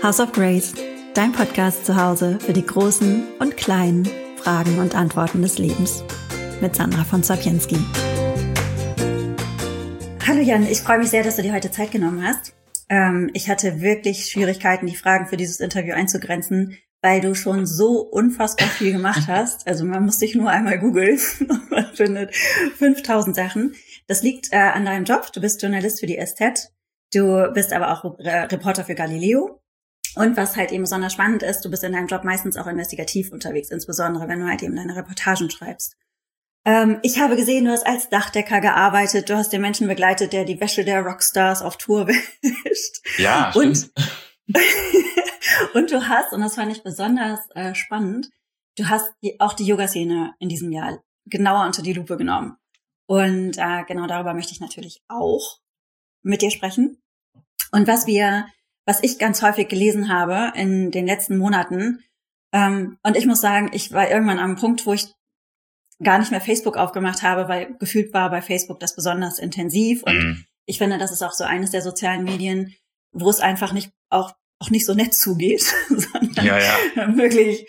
House of Grace, dein Podcast zu Hause für die großen und kleinen Fragen und Antworten des Lebens. Mit Sandra von Sapienski. Hallo Jan, ich freue mich sehr, dass du dir heute Zeit genommen hast. Ich hatte wirklich Schwierigkeiten, die Fragen für dieses Interview einzugrenzen, weil du schon so unfassbar viel gemacht hast. Also man muss dich nur einmal googeln und man findet 5000 Sachen. Das liegt an deinem Job. Du bist Journalist für die SZ. Du bist aber auch Reporter für Galileo. Und was halt eben besonders spannend ist, du bist in deinem Job meistens auch investigativ unterwegs, insbesondere wenn du halt eben deine Reportagen schreibst. Ich habe gesehen, du hast als Dachdecker gearbeitet, du hast den Menschen begleitet, der die Wäsche der Rockstars auf Tour wäscht. Ja, stimmt. Und du hast, und das fand ich besonders spannend, du hast auch die Yoga-Szene in diesem Jahr genauer unter die Lupe genommen. Und genau darüber möchte ich natürlich auch mit dir sprechen. Und was ich ganz häufig gelesen habe in den letzten Monaten, und ich muss sagen, ich war irgendwann am Punkt, wo ich gar nicht mehr Facebook aufgemacht habe, weil gefühlt war bei Facebook das besonders intensiv. Und ich finde, das ist auch so eines der sozialen Medien, wo es einfach auch nicht so nett zugeht, sondern wirklich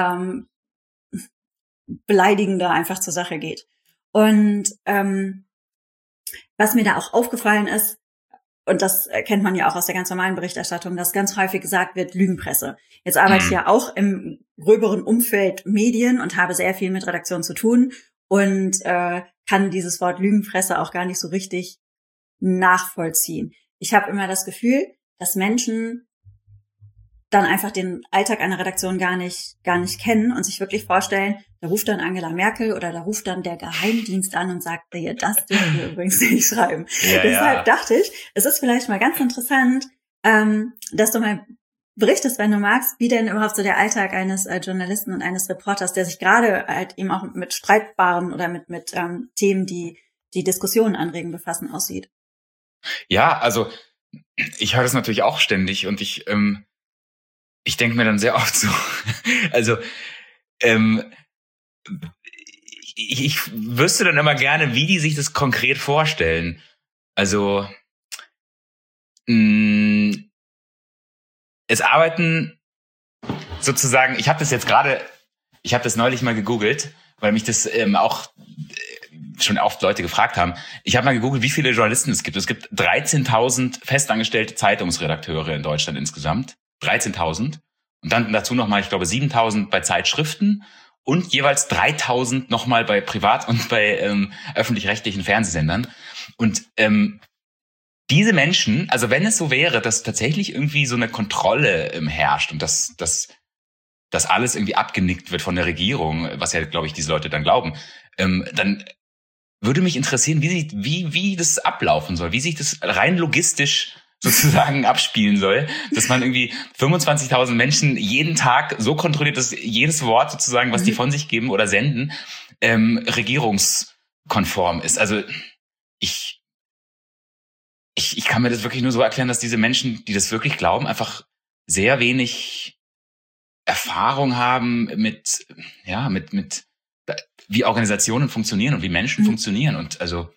beleidigender einfach zur Sache geht. Und was mir da auch aufgefallen ist, und das kennt man ja auch aus der ganz normalen Berichterstattung, dass ganz häufig gesagt wird, Lügenpresse. Jetzt arbeite ich ja auch im gröberen Umfeld Medien und habe sehr viel mit Redaktion zu tun und kann dieses Wort Lügenpresse auch gar nicht so richtig nachvollziehen. Ich habe immer das Gefühl, dass Menschen dann einfach den Alltag einer Redaktion gar nicht kennen und sich wirklich vorstellen, da ruft dann Angela Merkel oder da ruft dann der Geheimdienst an und sagt, ja, das dürfen wir übrigens nicht schreiben. Deshalb dachte ich, es ist vielleicht mal ganz interessant, dass du mal berichtest, wenn du magst, wie denn überhaupt so der Alltag eines Journalisten und eines Reporters, der sich gerade halt eben auch mit streitbaren oder mit Themen, die Diskussionen anregen, befassen, aussieht. Ja, also ich höre das natürlich auch ständig und ich denke mir dann sehr oft so, also ich wüsste dann immer gerne, wie die sich das konkret vorstellen. Also es arbeiten sozusagen, ich habe das neulich mal gegoogelt, weil mich das auch schon oft Leute gefragt haben. Ich habe mal gegoogelt, wie viele Journalisten es gibt. Es gibt 13.000 festangestellte Zeitungsredakteure in Deutschland insgesamt. 13.000. Und dann dazu nochmal, ich glaube, 7.000 bei Zeitschriften und jeweils 3.000 nochmal bei Privat- und bei öffentlich-rechtlichen Fernsehsendern. Und diese Menschen, also wenn es so wäre, dass tatsächlich irgendwie so eine Kontrolle herrscht und dass alles irgendwie abgenickt wird von der Regierung, was ja, glaube ich, diese Leute dann glauben, dann würde mich interessieren, wie das ablaufen soll, wie sich das rein logistisch sozusagen abspielen soll, dass man irgendwie 25.000 Menschen jeden Tag so kontrolliert, dass jedes Wort sozusagen, was die von sich geben oder senden, regierungskonform ist. Also ich kann mir das wirklich nur so erklären, dass diese Menschen, die das wirklich glauben, einfach sehr wenig Erfahrung haben mit wie Organisationen funktionieren und wie Menschen funktionieren. Und also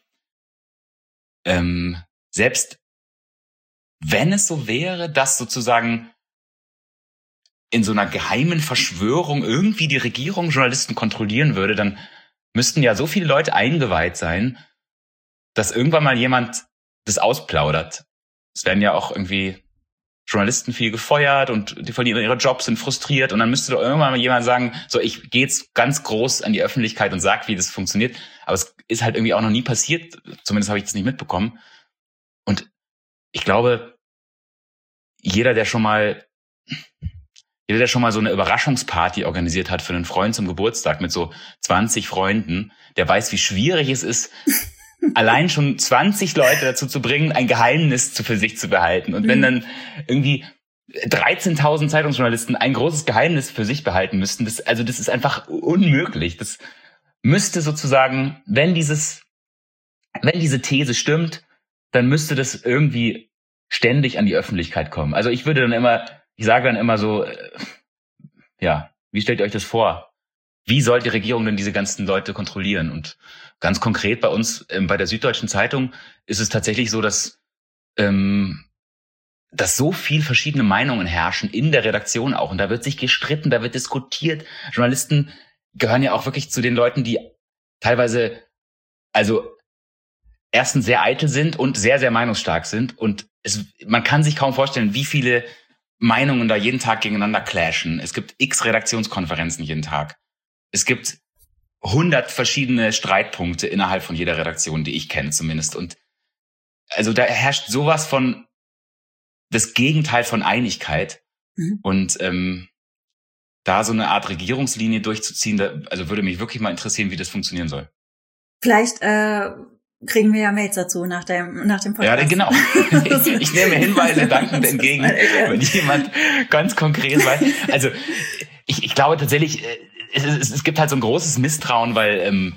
selbst wenn es so wäre, dass sozusagen in so einer geheimen Verschwörung irgendwie die Regierung Journalisten kontrollieren würde, dann müssten ja so viele Leute eingeweiht sein, dass irgendwann mal jemand das ausplaudert. Es werden ja auch irgendwie Journalisten viel gefeuert und die verlieren ihre Jobs, sind frustriert und dann müsste doch irgendwann mal jemand sagen, so, ich gehe jetzt ganz groß an die Öffentlichkeit und sag, wie das funktioniert. Aber es ist halt irgendwie auch noch nie passiert, zumindest habe ich das nicht mitbekommen. Und ich glaube, jeder, der schon mal so eine Überraschungsparty organisiert hat für einen Freund zum Geburtstag mit so 20 Freunden, der weiß, wie schwierig es ist, allein schon 20 Leute dazu zu bringen, ein Geheimnis für sich zu behalten. Und wenn dann irgendwie 13.000 Zeitungsjournalisten ein großes Geheimnis für sich behalten müssten, das ist einfach unmöglich. Das müsste sozusagen, wenn diese These stimmt, dann müsste das irgendwie ständig an die Öffentlichkeit kommen. Also ich sage dann immer so, wie stellt ihr euch das vor? Wie soll die Regierung denn diese ganzen Leute kontrollieren? Und ganz konkret bei uns, bei der Süddeutschen Zeitung, ist es tatsächlich so, dass dass so viel verschiedene Meinungen herrschen in der Redaktion auch. Und da wird sich gestritten, da wird diskutiert. Journalisten gehören ja auch wirklich zu den Leuten, die teilweise, also erstens sehr eitel sind und sehr, sehr meinungsstark sind. Und man kann sich kaum vorstellen, wie viele Meinungen da jeden Tag gegeneinander clashen. Es gibt x Redaktionskonferenzen jeden Tag. Es gibt 100 verschiedene Streitpunkte innerhalb von jeder Redaktion, die ich kenne zumindest. Und also da herrscht sowas von das Gegenteil von Einigkeit. Und da so eine Art Regierungslinie durchzuziehen, also würde mich wirklich mal interessieren, wie das funktionieren soll. Vielleicht kriegen wir ja Mails dazu nach dem Podcast. Ja, genau. Ich nehme Hinweise dankend entgegen, wenn jemand ganz konkret weiß. Also ich glaube tatsächlich, es gibt halt so ein großes Misstrauen, weil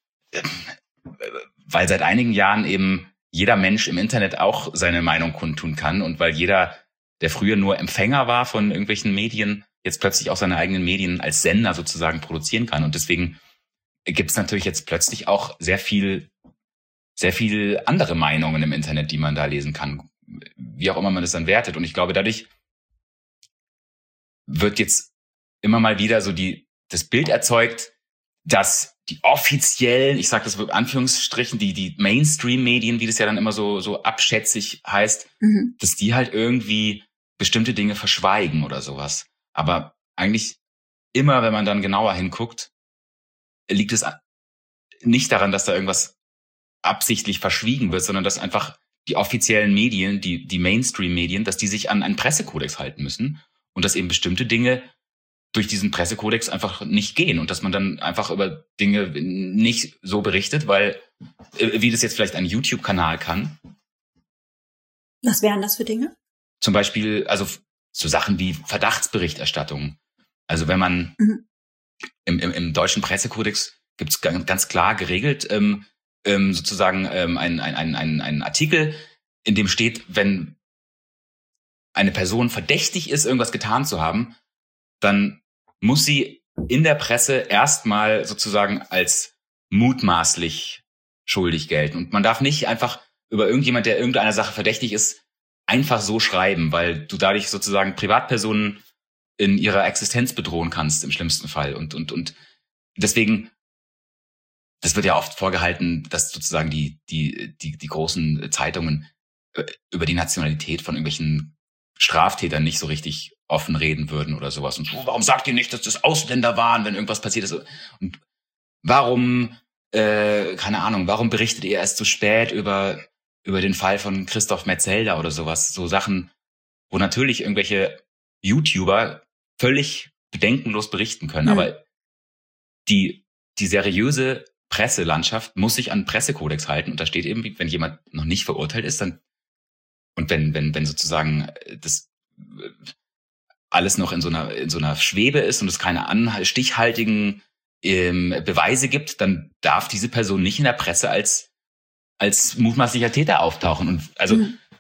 seit einigen Jahren eben jeder Mensch im Internet auch seine Meinung kundtun kann und weil jeder, der früher nur Empfänger war von irgendwelchen Medien, jetzt plötzlich auch seine eigenen Medien als Sender sozusagen produzieren kann. Und deswegen gibt es natürlich jetzt plötzlich auch sehr viel andere Meinungen im Internet, die man da lesen kann, wie auch immer man das dann wertet. Und ich glaube, dadurch wird jetzt immer mal wieder so das Bild erzeugt, dass die offiziellen, ich sage das mit Anführungsstrichen, die Mainstream-Medien, wie das ja dann immer so abschätzig heißt, dass die halt irgendwie bestimmte Dinge verschweigen oder sowas. Aber eigentlich immer, wenn man dann genauer hinguckt, liegt es nicht daran, dass da irgendwas absichtlich verschwiegen wird, sondern dass einfach die offiziellen Medien, die Mainstream-Medien, dass die sich an einen Pressekodex halten müssen und dass eben bestimmte Dinge durch diesen Pressekodex einfach nicht gehen und dass man dann einfach über Dinge nicht so berichtet, weil, wie das jetzt vielleicht ein YouTube-Kanal kann. Was wären das für Dinge? Zum Beispiel, also so Sachen wie Verdachtsberichterstattung. Also wenn man im deutschen Pressekodex gibt es ganz klar geregelt, sozusagen ein Artikel, in dem steht, wenn eine Person verdächtig ist, irgendwas getan zu haben, dann muss sie in der Presse erstmal sozusagen als mutmaßlich schuldig gelten. Und man darf nicht einfach über irgendjemand, der irgendeiner Sache verdächtig ist, einfach so schreiben, weil du dadurch sozusagen Privatpersonen in ihrer Existenz bedrohen kannst im schlimmsten Fall. Und deswegen, das wird ja oft vorgehalten, dass sozusagen die großen Zeitungen über die Nationalität von irgendwelchen Straftätern nicht so richtig offen reden würden oder sowas. Und warum sagt ihr nicht, dass das Ausländer waren, wenn irgendwas passiert ist? Und warum, keine Ahnung, warum berichtet ihr erst so spät über den Fall von Christoph Metzelder oder sowas? So Sachen, wo natürlich irgendwelche YouTuber völlig bedenkenlos berichten können. Aber die seriöse Presselandschaft muss sich an Pressekodex halten. Und da steht eben, wenn jemand noch nicht verurteilt ist, dann und wenn sozusagen das alles noch in so einer Schwebe ist und es keine stichhaltigen Beweise gibt, dann darf diese Person nicht in der Presse als mutmaßlicher Täter auftauchen. Und also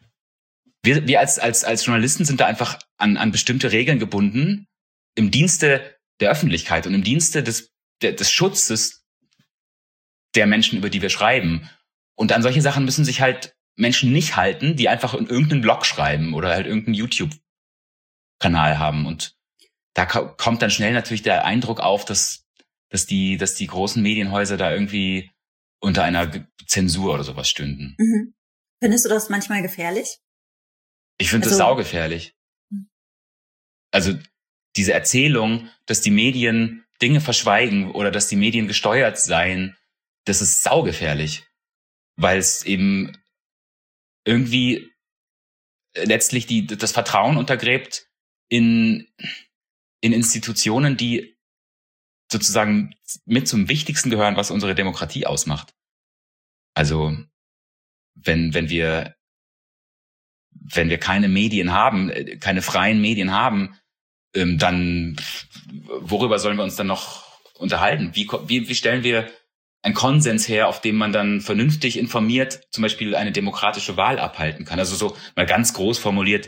wir als Journalisten sind da einfach an bestimmte Regeln gebunden im Dienste der Öffentlichkeit und im Dienste des Schutzes der Menschen, über die wir schreiben. Und an solche Sachen müssen sich halt Menschen nicht halten, die einfach in irgendeinen Blog schreiben oder halt irgendeinen YouTube-Kanal haben. Und da kommt dann schnell natürlich der Eindruck auf, dass die großen Medienhäuser da irgendwie unter einer Zensur oder sowas stünden. Findest du das manchmal gefährlich? Ich finde das saugefährlich. Also diese Erzählung, dass die Medien Dinge verschweigen oder dass die Medien gesteuert seien, das ist saugefährlich. Weil es eben irgendwie letztlich das Vertrauen untergräbt in Institutionen, die sozusagen mit zum Wichtigsten gehören, was unsere Demokratie ausmacht. Also wenn wir keine Medien haben, keine freien Medien haben, dann worüber sollen wir uns dann noch unterhalten? Wie stellen wir einen Konsens her, auf dem man dann vernünftig informiert zum Beispiel eine demokratische Wahl abhalten kann? Also so mal ganz groß formuliert,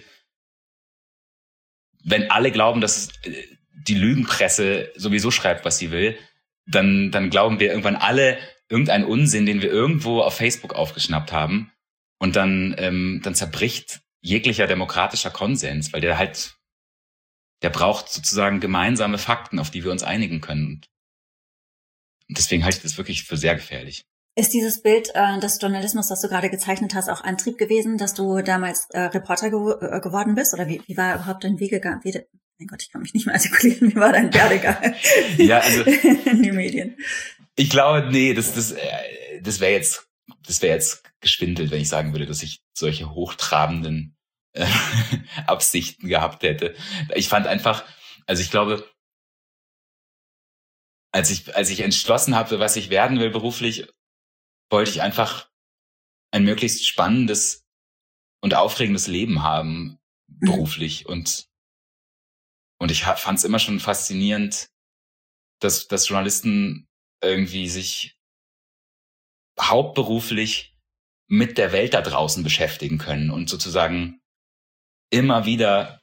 wenn alle glauben, dass die Lügenpresse sowieso schreibt, was sie will, dann glauben wir irgendwann alle irgendeinen Unsinn, den wir irgendwo auf Facebook aufgeschnappt haben. Und dann zerbricht jeglicher demokratischer Konsens, weil der braucht sozusagen gemeinsame Fakten, auf die wir uns einigen können. Und deswegen halte ich das wirklich für sehr gefährlich. Ist dieses Bild des Journalismus, das du gerade gezeichnet hast, auch Antrieb gewesen, dass du damals Reporter geworden bist? Oder wie war überhaupt dein Wegegang? Mein Gott, ich kann mich nicht mehr artikulieren. Wie war dein Werdegang Ja, also in die Medien? Ich glaube, nee, das wäre jetzt geschwindelt, wenn ich sagen würde, dass ich solche hochtrabenden Absichten gehabt hätte. Ich fand einfach, also ich glaube, als ich entschlossen habe, was ich werden will beruflich, wollte ich einfach ein möglichst spannendes und aufregendes Leben haben, beruflich. Und ich fand es immer schon faszinierend, dass Journalisten irgendwie sich hauptberuflich mit der Welt da draußen beschäftigen können und sozusagen immer wieder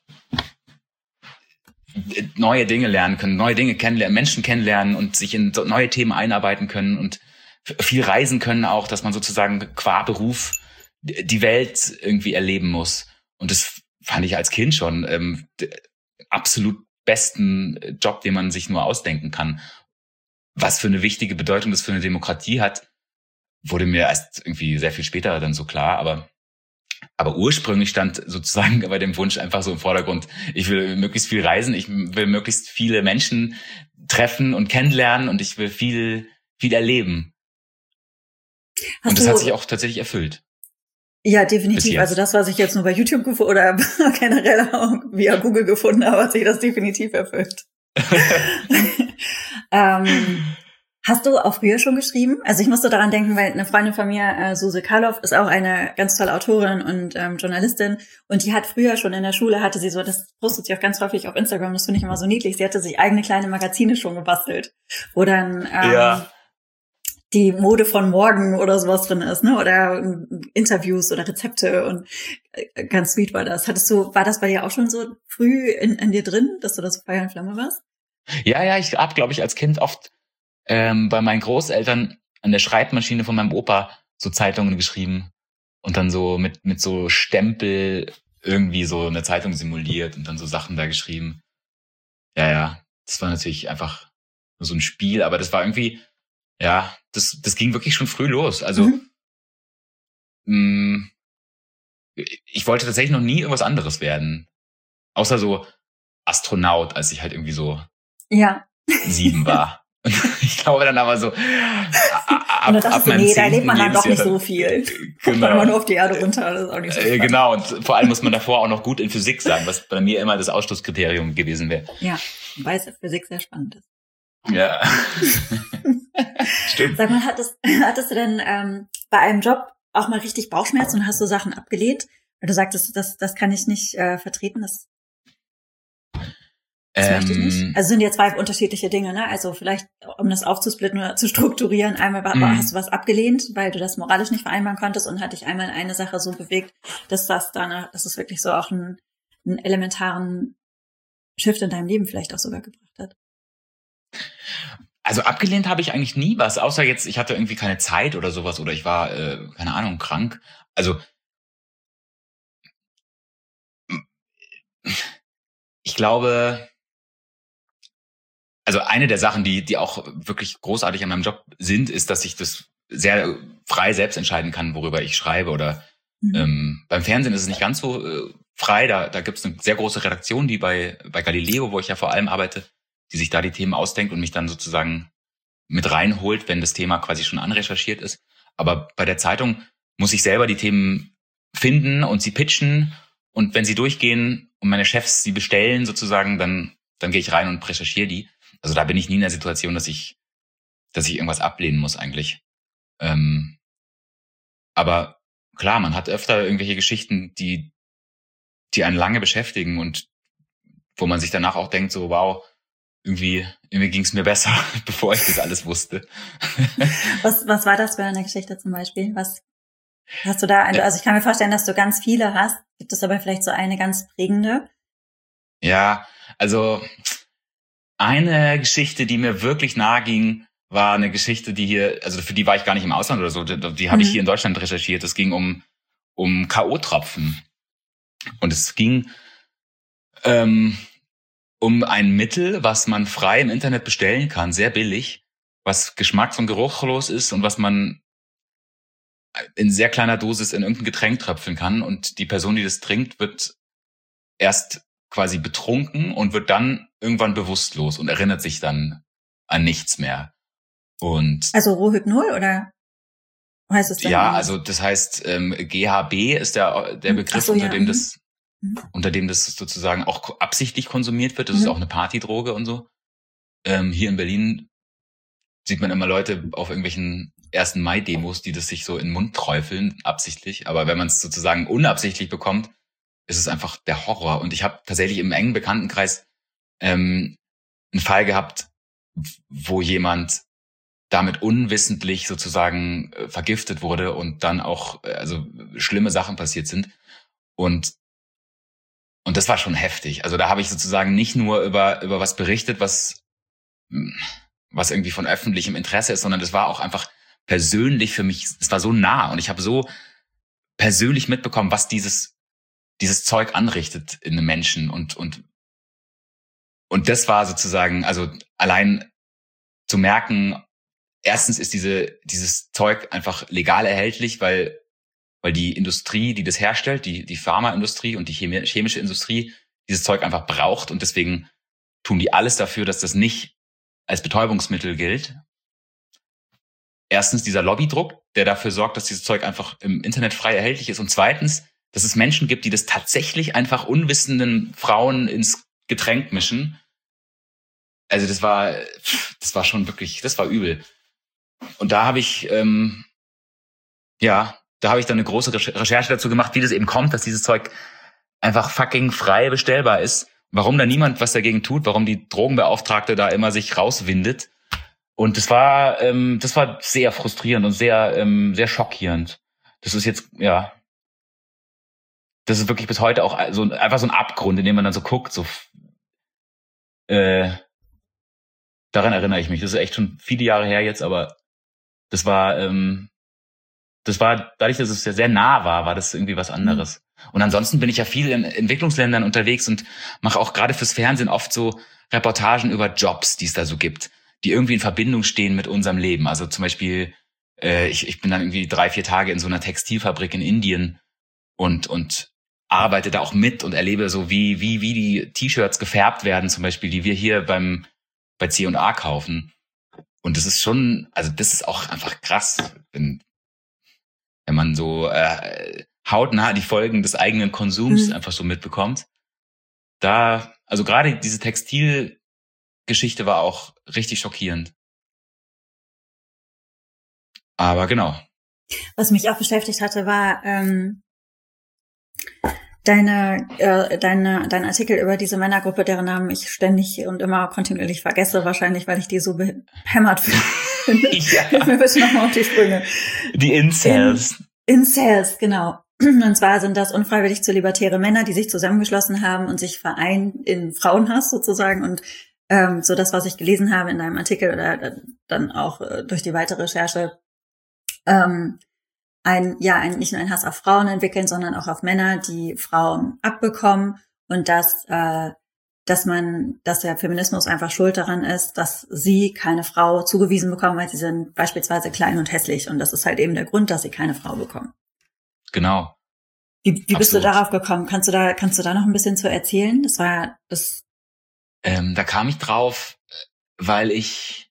neue Dinge lernen können, neue Dinge kennenlernen, Menschen kennenlernen und sich in neue Themen einarbeiten können und viel reisen können auch, dass man sozusagen qua Beruf die Welt irgendwie erleben muss. Und das fand ich als Kind schon absolut besten Job, den man sich nur ausdenken kann. Was für eine wichtige Bedeutung das für eine Demokratie hat, wurde mir erst irgendwie sehr viel später dann so klar. Aber ursprünglich stand sozusagen bei dem Wunsch einfach so im Vordergrund, ich will möglichst viel reisen, ich will möglichst viele Menschen treffen und kennenlernen und ich will viel erleben. Und das hat sich auch tatsächlich erfüllt. Ja, definitiv. Also das, was ich jetzt nur bei YouTube oder generell auch via Google gefunden habe, hat sich das definitiv erfüllt. Hast du auch früher schon geschrieben? Also ich musste daran denken, weil eine Freundin von mir, Suse Karloff, ist auch eine ganz tolle Autorin und Journalistin. Und die hat früher schon in der Schule, hatte sie so, das postet sie auch ganz häufig auf Instagram, das finde ich immer so niedlich, sie hatte sich eigene kleine Magazine schon gebastelt, wo dann die Mode von morgen oder sowas drin ist, ne? Oder Interviews oder Rezepte und ganz sweet war das. War das bei dir auch schon so früh in dir drin, dass du da so Feuer und Flamme warst? Ja, ich habe, glaube ich, als Kind oft bei meinen Großeltern an der Schreibmaschine von meinem Opa so Zeitungen geschrieben und dann so mit so Stempel irgendwie so eine Zeitung simuliert und dann so Sachen da geschrieben. Ja, das war natürlich einfach nur so ein Spiel, aber das war irgendwie, ja, das ging wirklich schon früh los. Also ich wollte tatsächlich noch nie irgendwas anderes werden, außer so Astronaut, als ich halt irgendwie so 7 war. Ich glaube dann aber so und da lebt man dann doch nicht so viel. Genau. Kommt man nur auf die Erde runter, das ist auch nicht so spannend. Genau, und vor allem muss man davor auch noch gut in Physik sein, was bei mir immer das Ausschlusskriterium gewesen wäre. Ja, weil es Physik sehr spannend ist. Ja. Stimmt. Sag mal, hattest du denn bei einem Job auch mal richtig Bauchschmerzen und hast du Sachen abgelehnt? Weil du sagtest, das kann ich nicht vertreten, das möchte ich nicht. Also sind ja 2 unterschiedliche Dinge, ne? Also vielleicht, um das aufzusplitten oder zu strukturieren, einmal hast du was abgelehnt, weil du das moralisch nicht vereinbaren konntest und hat dich einmal eine Dass es wirklich so auch einen elementaren Shift in deinem Leben vielleicht auch sogar gebracht hat. Also abgelehnt habe ich eigentlich nie was, außer jetzt, ich hatte irgendwie keine Zeit oder sowas oder ich war, keine Ahnung, krank. Also ich glaube, also eine der Sachen, die auch wirklich großartig an meinem Job sind, ist, dass ich das sehr frei selbst entscheiden kann, worüber ich schreibe. Oder beim Fernsehen ist es nicht ganz so frei. Da gibt es eine sehr große Redaktion, die bei Galileo, wo ich ja vor allem arbeite, die sich da die Themen ausdenkt und mich dann sozusagen mit reinholt, wenn das Thema quasi schon anrecherchiert ist. Aber bei der Zeitung muss ich selber die Themen finden und sie pitchen. Und wenn sie durchgehen und meine Chefs sie bestellen sozusagen, dann gehe ich rein und recherchiere die. Also da bin ich nie in der Situation, dass ich irgendwas ablehnen muss eigentlich. Aber klar, man hat öfter irgendwelche Geschichten, die einen lange beschäftigen und wo man sich danach auch denkt, so wow, irgendwie ging es mir besser, bevor ich das alles wusste. Was war das für eine Geschichte zum Beispiel? Was hast du da? Also ich kann mir vorstellen, dass du ganz viele hast. Gibt es aber vielleicht so eine ganz prägende? Ja, also eine Geschichte, die mir wirklich nahe ging, war eine Geschichte, die hier, also für die war ich gar nicht im Ausland oder so, die habe ich hier in Deutschland recherchiert. Es ging um K.O.-Tropfen. Und es ging um ein Mittel, was man frei im Internet bestellen kann, sehr billig, was geschmacks- und geruchlos ist und was man in sehr kleiner Dosis in irgendein Getränk tröpfeln kann. Und die Person, die das trinkt, wird erst quasi betrunken und wird dann irgendwann bewusstlos und erinnert sich dann an nichts mehr. Und also Rohypnol oder heißt es dann? Ja, also das heißt, GHB ist der Begriff, so, unter dem das sozusagen auch absichtlich konsumiert wird. Das ist auch eine Partydroge und so. Hier in Berlin sieht man immer Leute auf irgendwelchen 1. Mai-Demos, die das sich so in den Mund träufeln, absichtlich. Aber wenn man es sozusagen unabsichtlich bekommt, ist es einfach der Horror. Und ich habe tatsächlich im engen Bekanntenkreis einen Fall gehabt, wo jemand damit unwissentlich sozusagen vergiftet wurde und dann auch also schlimme Sachen passiert sind. Und das war schon heftig. Also da habe ich sozusagen nicht nur über was berichtet, was irgendwie von öffentlichem Interesse ist, sondern das war auch einfach persönlich für mich, es war so nah und ich habe so persönlich mitbekommen, was dieses Zeug anrichtet in einem Menschen und das war sozusagen, also allein zu merken, erstens ist dieses Zeug einfach legal erhältlich, weil die Industrie, die das herstellt, die Pharmaindustrie und die chemische Industrie dieses Zeug einfach braucht und deswegen tun die alles dafür, dass das nicht als Betäubungsmittel gilt. Erstens dieser Lobbydruck, der dafür sorgt, dass dieses Zeug einfach im Internet frei erhältlich ist und zweitens, dass es Menschen gibt, die das tatsächlich einfach unwissenden Frauen ins Getränk mischen. Also das war schon wirklich, das war übel. Und da habe ich dann eine große Recherche dazu gemacht, wie das eben kommt, dass dieses Zeug einfach fucking frei bestellbar ist. Warum da niemand was dagegen tut, warum die Drogenbeauftragte da immer sich rauswindet. Und das war sehr frustrierend und sehr schockierend. Das ist jetzt, das ist wirklich bis heute auch so einfach so ein Abgrund, in dem man dann so guckt, so daran erinnere ich mich. Das ist echt schon viele Jahre her jetzt, aber das war dadurch, dass es ja sehr nah war das irgendwie was anderes. Und ansonsten bin ich ja viel in Entwicklungsländern unterwegs und mache auch gerade fürs Fernsehen oft so Reportagen über Jobs, die es da so gibt, die irgendwie in Verbindung stehen mit unserem Leben. Also zum Beispiel, ich bin dann irgendwie 3-4 Tage in so einer Textilfabrik in Indien und arbeite da auch mit und erlebe so, wie die T-Shirts gefärbt werden, zum Beispiel, die wir hier bei C&A kaufen. Und das ist schon, also das ist auch einfach krass, wenn man so hautnah die Folgen des eigenen Konsums einfach so mitbekommt. Also gerade diese Textilgeschichte war auch richtig schockierend. Aber genau. Was mich auch beschäftigt hatte, war dein Artikel über diese Männergruppe, deren Namen ich ständig und immer kontinuierlich vergesse, wahrscheinlich, weil ich die so behämmert finde. Ja. Hilf mir bitte nochmal auf die Sprünge. Die Incels. Incels, genau. Und zwar sind das unfreiwillig zu libertäre Männer, die sich zusammengeschlossen haben und sich vereinen in Frauenhass sozusagen. Und so das, was ich gelesen habe in deinem Artikel oder dann auch durch die weitere Recherche, nicht nur einen Hass auf Frauen entwickeln, sondern auch auf Männer, die Frauen abbekommen und dass der Feminismus einfach schuld daran ist, dass sie keine Frau zugewiesen bekommen, weil sie sind beispielsweise klein und hässlich und das ist halt eben der Grund, dass sie keine Frau bekommen. Genau. Wie bist du darauf gekommen? Kannst du da noch ein bisschen zu erzählen? Das war das. Da kam ich drauf, weil ich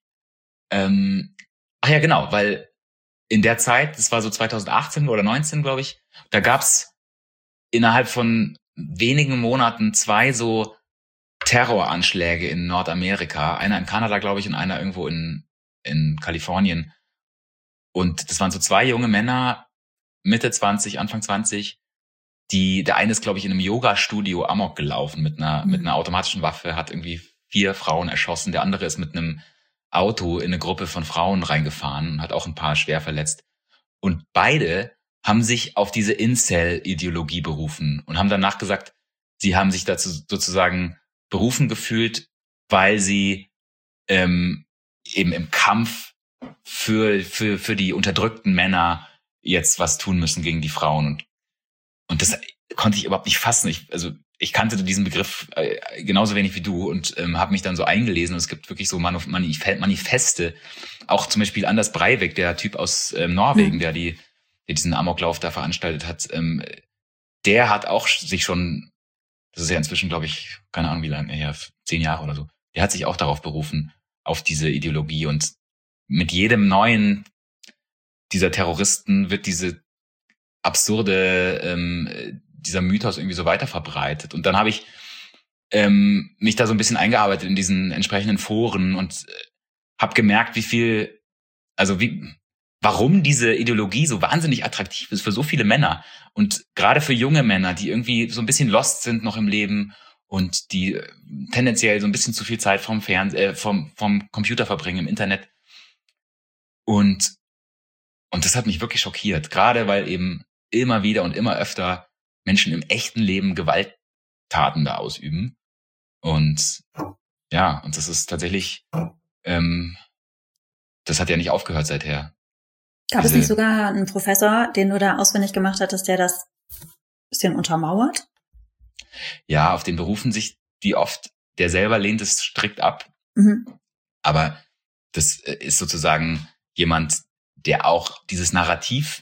weil in der Zeit, das war so 2018 oder 19, glaube ich, da gab's innerhalb von wenigen Monaten 2 so Terroranschläge in Nordamerika. Einer in Kanada, glaube ich, und einer irgendwo in Kalifornien. Und das waren so 2 junge Männer, Mitte 20, Anfang 20, der eine ist, glaube ich, in einem Yoga-Studio Amok gelaufen mit einer automatischen Waffe, hat irgendwie 4 Frauen erschossen. Der andere ist mit einem Auto in eine Gruppe von Frauen reingefahren und hat auch ein paar schwer verletzt. Und beide haben sich auf diese Incel-Ideologie berufen und haben danach gesagt, sie haben sich dazu sozusagen berufen gefühlt, weil sie eben im Kampf für die unterdrückten Männer jetzt was tun müssen gegen die Frauen. Und das konnte ich überhaupt nicht fassen. Ich kannte diesen Begriff genauso wenig wie du und habe mich dann so eingelesen. Und es gibt wirklich so Manifeste, auch zum Beispiel Anders Breivik, der Typ aus Norwegen, der diesen Amoklauf da veranstaltet hat. Der hat auch sich schon, das ist ja inzwischen, glaube ich, keine Ahnung wie lange, ja, 10 Jahre oder so, der hat sich auch darauf berufen, auf diese Ideologie. Und mit jedem neuen dieser Terroristen wird dieser Mythos irgendwie so weiter verbreitet. Und dann habe ich mich da so ein bisschen eingearbeitet in diesen entsprechenden Foren und habe gemerkt, warum diese Ideologie so wahnsinnig attraktiv ist für so viele Männer und gerade für junge Männer, die irgendwie so ein bisschen lost sind noch im Leben und die tendenziell so ein bisschen zu viel Zeit vom Computer verbringen im Internet. Und das hat mich wirklich schockiert, gerade weil eben immer wieder und immer öfter Menschen im echten Leben Gewalttaten da ausüben. Und ja, und das ist tatsächlich, das hat ja nicht aufgehört seither. Gab es nicht sogar einen Professor, den du da auswendig gemacht hattest, der das ein bisschen untermauert? Ja, auf den berufen sich die oft. Der selber lehnt es strikt ab. Aber das ist sozusagen jemand, der auch dieses Narrativ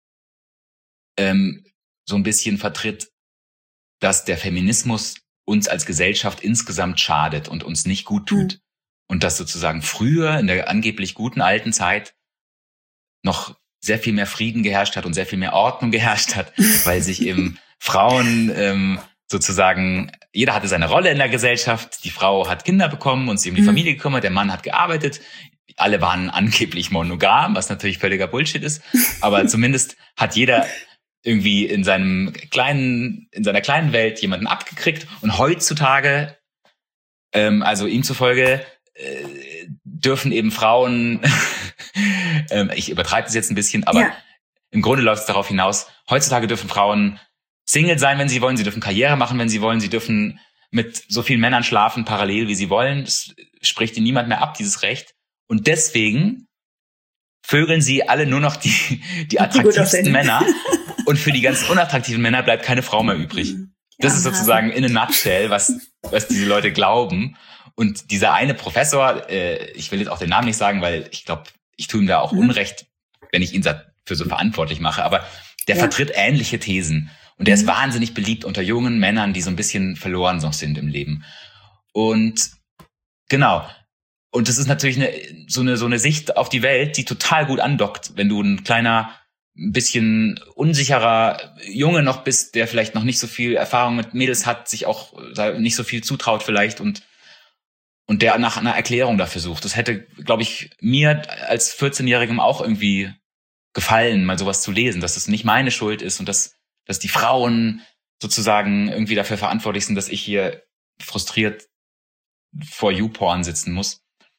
so ein bisschen vertritt, dass der Feminismus uns als Gesellschaft insgesamt schadet und uns nicht gut tut. Und dass sozusagen früher, in der angeblich guten alten Zeit, noch sehr viel mehr Frieden geherrscht hat und sehr viel mehr Ordnung geherrscht hat, weil sich eben Frauen sozusagen, jeder hatte seine Rolle in der Gesellschaft, die Frau hat Kinder bekommen und sich um die Familie gekümmert, der Mann hat gearbeitet, alle waren angeblich monogam, was natürlich völliger Bullshit ist, aber zumindest hat jeder irgendwie in seiner kleinen Welt jemanden abgekriegt und heutzutage, also ihm zufolge, dürfen eben Frauen, ich übertreibe das jetzt ein bisschen, aber im Grunde läuft es darauf hinaus, heutzutage dürfen Frauen Single sein, wenn sie wollen, sie dürfen Karriere machen, wenn sie wollen, sie dürfen mit so vielen Männern schlafen, parallel wie sie wollen, das spricht ihnen niemand mehr ab, dieses Recht. Und deswegen vögeln sie alle nur noch die attraktivsten Männer und für die ganz unattraktiven Männer bleibt keine Frau mehr übrig. Das ist sozusagen in a nutshell, was diese Leute glauben. Und dieser eine Professor, ich will jetzt auch den Namen nicht sagen, weil ich glaube, ich tue ihm da auch Unrecht, wenn ich ihn dafür so verantwortlich mache, aber der vertritt ähnliche Thesen. Und der ist wahnsinnig beliebt unter jungen Männern, die so ein bisschen verloren noch sind im Leben. Und genau. Und das ist natürlich so eine Sicht auf die Welt, die total gut andockt, wenn du ein kleiner, ein bisschen unsicherer Junge noch bist, der vielleicht noch nicht so viel Erfahrung mit Mädels hat, sich auch nicht so viel zutraut vielleicht und der nach einer Erklärung dafür sucht. Das hätte, glaube ich, mir als 14-Jährigem auch irgendwie gefallen, mal sowas zu lesen, dass es nicht meine Schuld ist und dass die Frauen sozusagen irgendwie dafür verantwortlich sind, dass ich hier frustriert vor YouPorn sitzen muss.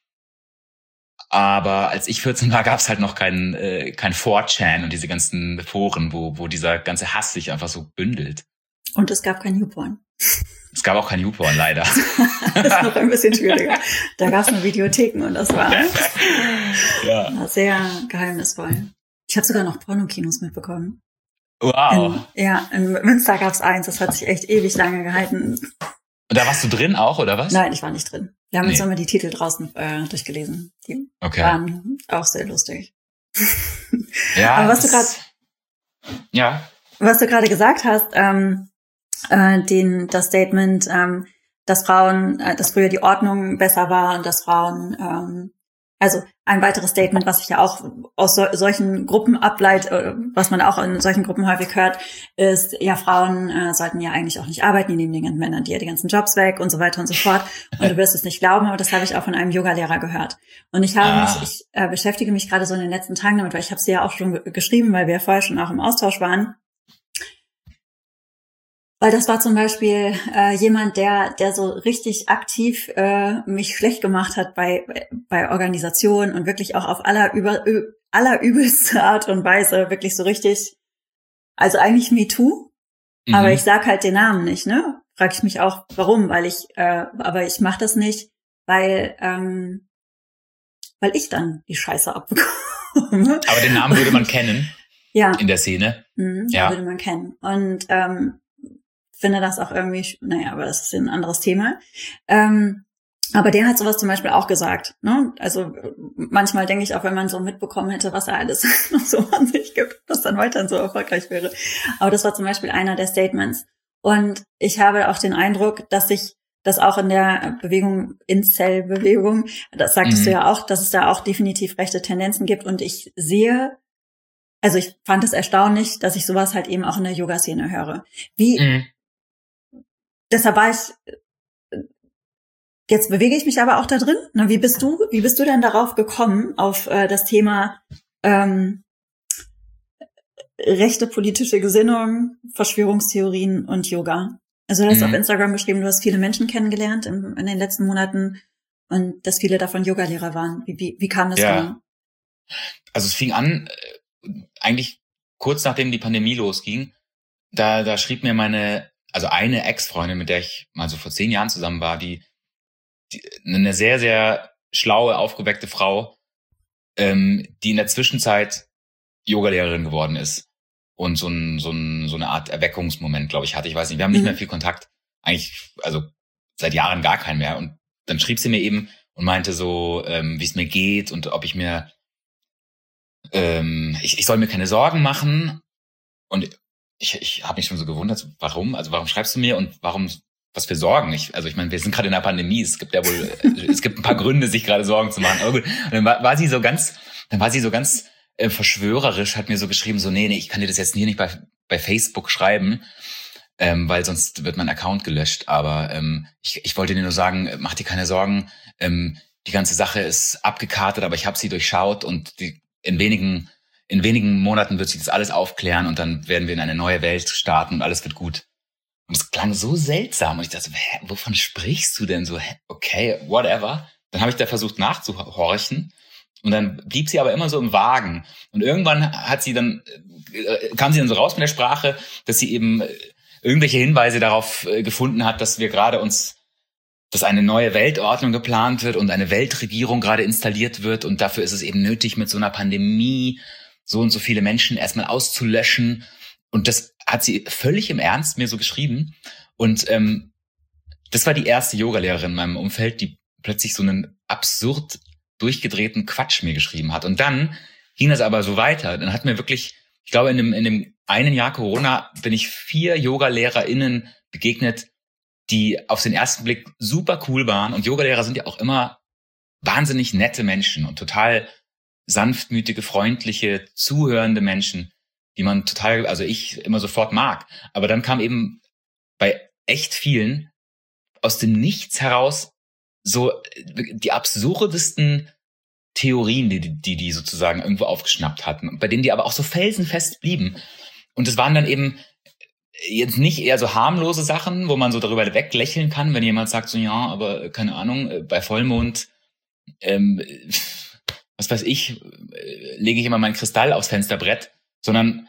Aber als ich 14 war, gab es halt noch kein 4chan und diese ganzen Foren, wo dieser ganze Hass sich einfach so bündelt. Und es gab kein YouPorn. Es gab auch kein YouPorn, leider. Das ist noch ein bisschen schwieriger. Da gab es nur Videotheken und das war sehr geheimnisvoll. Ich habe sogar noch Pornokinos mitbekommen. Wow. In Münster gab es eins, das hat sich echt ewig lange gehalten. Und da warst du drin auch, oder was? Nein, ich war nicht drin. Wir haben uns immer die Titel draußen durchgelesen. Die waren auch sehr lustig. Ja. Aber was du gerade gesagt hast, das Statement, dass früher die Ordnung besser war und dass Frauen, also ein weiteres Statement, was ich ja auch aus solchen Gruppen ableite, was man auch in solchen Gruppen häufig hört, ist, ja, Frauen sollten ja eigentlich auch nicht arbeiten, die nehmen den Männern die ganzen Jobs weg und so weiter und so fort. Und du wirst es nicht glauben, aber das habe ich auch von einem Yoga-Lehrer gehört. Und ich beschäftige mich gerade so in den letzten Tagen damit, weil ich habe es ja auch schon geschrieben, weil wir ja vorher schon auch im Austausch waren. Weil das war zum Beispiel jemand, der so richtig aktiv mich schlecht gemacht hat bei Organisationen und wirklich auch auf allerübelste Art und Weise wirklich so richtig, also eigentlich MeToo, aber ich sag halt den Namen nicht, ne? Frag ich mich auch, warum, aber ich mache das nicht, weil ich dann die Scheiße abbekomme. Aber den Namen würde man kennen. Ja. In der Szene. Ja. Würde man kennen. Und finde das auch irgendwie, aber das ist ein anderes Thema. Aber der hat sowas zum Beispiel auch gesagt, ne? Also manchmal denke ich auch, wenn man so mitbekommen hätte, was er alles noch so an sich gibt, dass dann weiterhin so erfolgreich wäre. Aber das war zum Beispiel einer der Statements. Und ich habe auch den Eindruck, dass sich das auch in der Bewegung, Incel-Bewegung, das sagtest du ja auch, dass es da auch definitiv rechte Tendenzen gibt. Und ich sehe, also ich fand es erstaunlich, dass ich sowas halt eben auch in der Yoga-Szene höre. Deshalb war ich, jetzt bewege ich mich aber auch da drin. Na, wie bist du denn darauf gekommen, auf das Thema rechte politische Gesinnung, Verschwörungstheorien und Yoga? Also du hast auf Instagram geschrieben, du hast viele Menschen kennengelernt in den letzten Monaten und dass viele davon Yogalehrer waren. Wie kam das genau? Also es fing an, eigentlich kurz nachdem die Pandemie losging, da schrieb mir eine Ex-Freundin, mit der ich mal so vor 10 Jahren zusammen war, die eine sehr, sehr schlaue, aufgeweckte Frau, die in der Zwischenzeit Yogalehrerin geworden ist und so eine Art Erweckungsmoment, glaube ich, hatte. Ich weiß nicht, wir haben nicht mehr viel Kontakt, eigentlich, also seit Jahren gar keinen mehr. Und dann schrieb sie mir eben und meinte so, wie es mir geht und ob ich mir ich soll mir keine Sorgen machen. Und ich habe mich schon so gewundert, warum? Also warum schreibst du mir und was für Sorgen? Ich meine, wir sind gerade in einer Pandemie. Es gibt ein paar Gründe, sich gerade Sorgen zu machen. Aber gut. Und dann war sie so ganz verschwörerisch, hat mir so geschrieben, so, nee, ich kann dir das jetzt hier nicht bei Facebook schreiben, weil sonst wird mein Account gelöscht. Aber ich wollte dir nur sagen, mach dir keine Sorgen. Die ganze Sache ist abgekartet, aber ich habe sie durchschaut und in wenigen Monaten wird sich das alles aufklären und dann werden wir in eine neue Welt starten und alles wird gut. Und es klang so seltsam und ich dachte, wovon sprichst du denn so? Okay, whatever. Dann habe ich da versucht nachzuhorchen und dann blieb sie aber immer so im Wagen. Und irgendwann kam sie dann so raus mit der Sprache, dass sie eben irgendwelche Hinweise darauf gefunden hat, dass dass eine neue Weltordnung geplant wird und eine Weltregierung gerade installiert wird und dafür ist es eben nötig, mit so einer Pandemie so und so viele Menschen erstmal auszulöschen. Und das hat sie völlig im Ernst mir so geschrieben. Und das war die erste Yogalehrerin in meinem Umfeld, die plötzlich so einen absurd durchgedrehten Quatsch mir geschrieben hat. Und dann ging das aber so weiter. Dann hat mir wirklich, ich glaube, in dem einen Jahr Corona bin ich 4 YogalehrerInnen begegnet, die auf den ersten Blick super cool waren. Und Yogalehrer sind ja auch immer wahnsinnig nette Menschen und total sanftmütige, freundliche, zuhörende Menschen, die man ich immer sofort mag. Aber dann kam eben bei echt vielen aus dem Nichts heraus so die absurdesten Theorien, die sozusagen irgendwo aufgeschnappt hatten, bei denen die aber auch so felsenfest blieben. Und es waren dann eben jetzt nicht eher so harmlose Sachen, wo man so darüber weglächeln kann, wenn jemand sagt so, ja, aber keine Ahnung, bei Vollmond, was weiß ich, lege ich immer meinen Kristall aufs Fensterbrett, sondern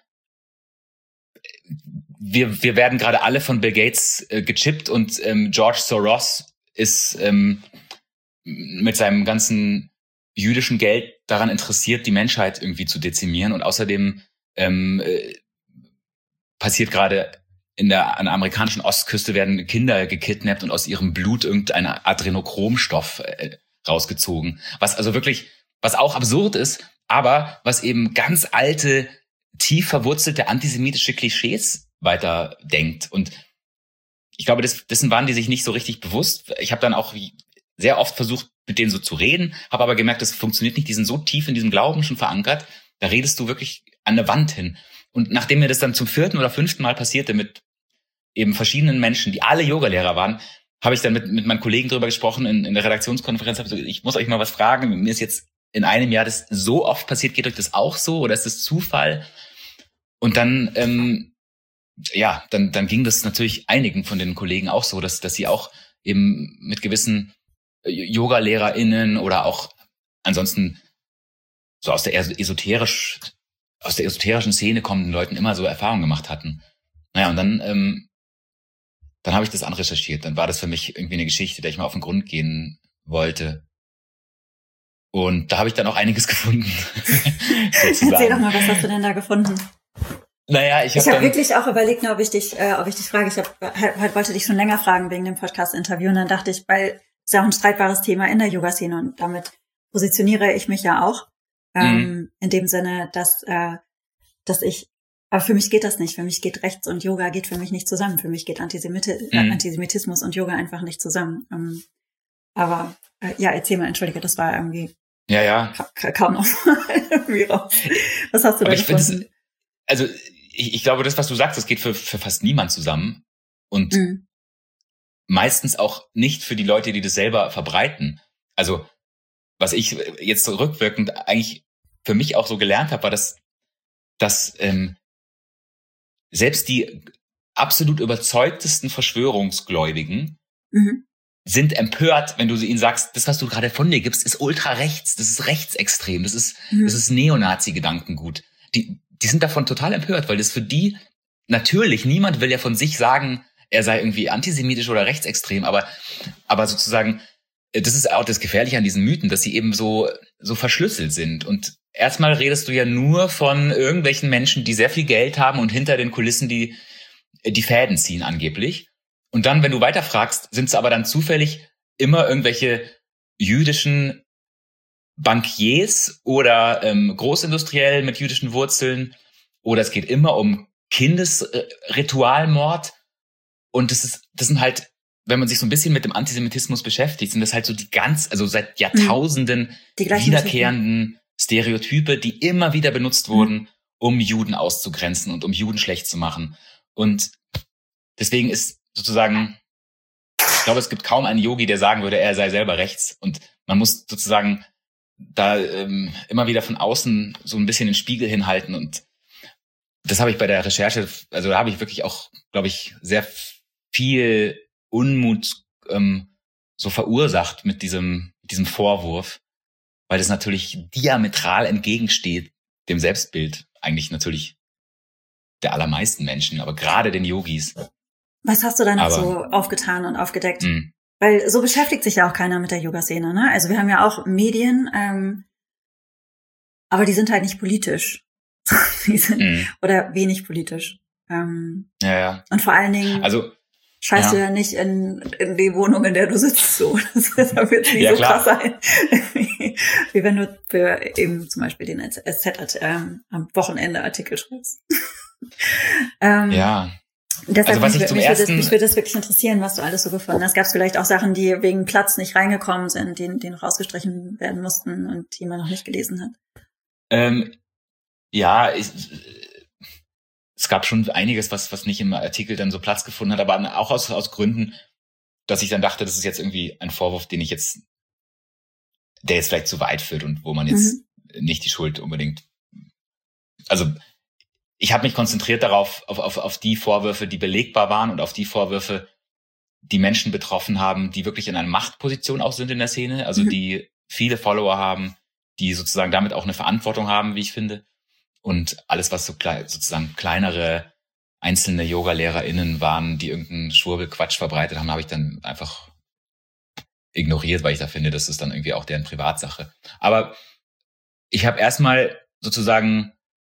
wir werden gerade alle von Bill Gates gechippt und George Soros ist mit seinem ganzen jüdischen Geld daran interessiert, die Menschheit irgendwie zu dezimieren und außerdem passiert gerade an der amerikanischen Ostküste werden Kinder gekidnappt und aus ihrem Blut irgendein Adrenochromstoff rausgezogen. Was auch absurd ist, aber was eben ganz alte, tief verwurzelte antisemitische Klischees weiterdenkt. Und ich glaube, dessen waren die sich nicht so richtig bewusst. Ich habe dann auch sehr oft versucht, mit denen so zu reden, habe aber gemerkt, das funktioniert nicht. Die sind so tief in diesem Glauben schon verankert, da redest du wirklich an der Wand hin. Und nachdem mir das dann zum 4. oder 5. Mal passierte mit eben verschiedenen Menschen, die alle Yogalehrer waren, habe ich dann mit meinen Kollegen drüber gesprochen in der Redaktionskonferenz. Habe gesagt, ich muss euch mal was fragen. Mir ist jetzt in einem Jahr das so oft passiert. Geht euch das auch so oder ist das Zufall? Und dann, dann ging das natürlich einigen von den Kollegen auch so, dass sie auch eben mit gewissen YogalehrerInnen oder auch ansonsten so aus der esoterischen Szene kommenden Leuten immer so Erfahrungen gemacht hatten. Naja, und dann habe ich das anrecherchiert. Dann war das für mich irgendwie eine Geschichte, der ich mal auf den Grund gehen wollte. Und da habe ich dann auch einiges gefunden. Erzähl doch mal, was hast du denn da gefunden? Naja, ich habe wirklich auch überlegt, ob ich dich frage. Ich wollte dich schon länger fragen wegen dem Podcast-Interview und dann dachte ich, weil es ja auch ein streitbares Thema in der Yoga-Szene und damit positioniere ich mich ja auch in dem Sinne, dass ich, aber für mich geht das nicht. Für mich geht Rechts und Yoga geht für mich nicht zusammen. Für mich geht Antisemitismus und Yoga einfach nicht zusammen. Aber ja, erzähl mal, entschuldige, das war irgendwie kaum noch irgendwie raus. Was hast du da gefunden? Ich glaube, das, was du sagst, das geht für fast niemand zusammen. Und meistens auch nicht für die Leute, die das selber verbreiten. Also, was ich jetzt rückwirkend eigentlich für mich auch so gelernt habe, war, dass selbst die absolut überzeugtesten Verschwörungsgläubigen sind empört, wenn du ihnen sagst, das, was du gerade von dir gibst, ist ultra rechts, das ist rechtsextrem, das ist Neonazi-Gedankengut. Die sind davon total empört, weil das für die natürlich, niemand will ja von sich sagen, er sei irgendwie antisemitisch oder rechtsextrem, aber sozusagen, das ist auch das Gefährliche an diesen Mythen, dass sie eben so verschlüsselt sind. Und erstmal redest du ja nur von irgendwelchen Menschen, die sehr viel Geld haben und hinter den Kulissen die Fäden ziehen angeblich. Und dann, wenn du weiterfragst, sind es aber dann zufällig immer irgendwelche jüdischen Bankiers oder Großindustriell mit jüdischen Wurzeln. Oder es geht immer um Kindesritualmord. Und das sind halt, wenn man sich so ein bisschen mit dem Antisemitismus beschäftigt, sind das halt so also seit Jahrtausenden wiederkehrenden Stereotype, die immer wieder benutzt wurden, um Juden auszugrenzen und um Juden schlecht zu machen. Und deswegen ist sozusagen, ich glaube, es gibt kaum einen Yogi, der sagen würde, er sei selber rechts. Und man muss sozusagen da immer wieder von außen so ein bisschen den Spiegel hinhalten. Und das habe ich bei der Recherche, also da habe ich wirklich auch, glaube ich, sehr viel Unmut so verursacht mit diesem Vorwurf, weil das natürlich diametral entgegensteht dem Selbstbild eigentlich natürlich der allermeisten Menschen, aber gerade den Yogis. Was hast du da noch so aufgetan und aufgedeckt? Weil so beschäftigt sich ja auch keiner mit der Yoga-Szene, ne? Also wir haben ja auch Medien, aber die sind halt nicht politisch. Die sind oder wenig politisch. Und vor allen Dingen scheißt du ja nicht in die Wohnung, in der du sitzt, so. Das wird nicht so krass sein. Wie wenn du für eben zum Beispiel den SZ am Wochenende Artikel schreibst. Deshalb also mich würde das wirklich interessieren, was du alles so gefunden hast. Gab es vielleicht auch Sachen, die wegen Platz nicht reingekommen sind, die noch rausgestrichen werden mussten und die man noch nicht gelesen hat? Es gab schon einiges, was nicht im Artikel dann so Platz gefunden hat, aber auch aus Gründen, dass ich dann dachte, das ist jetzt irgendwie ein Vorwurf, der jetzt vielleicht zu weit führt und wo man jetzt nicht die Schuld unbedingt, also ich habe mich konzentriert darauf, auf die Vorwürfe, die belegbar waren und auf die Vorwürfe, die Menschen betroffen haben, die wirklich in einer Machtposition auch sind in der Szene, also die viele Follower haben, die sozusagen damit auch eine Verantwortung haben, wie ich finde. Und alles, was sozusagen kleinere einzelne Yoga-LehrerInnen waren, die irgendeinen Schwurbelquatsch verbreitet haben, habe ich dann einfach ignoriert, weil ich da finde, das ist dann irgendwie auch deren Privatsache. Aber ich habe erstmal sozusagen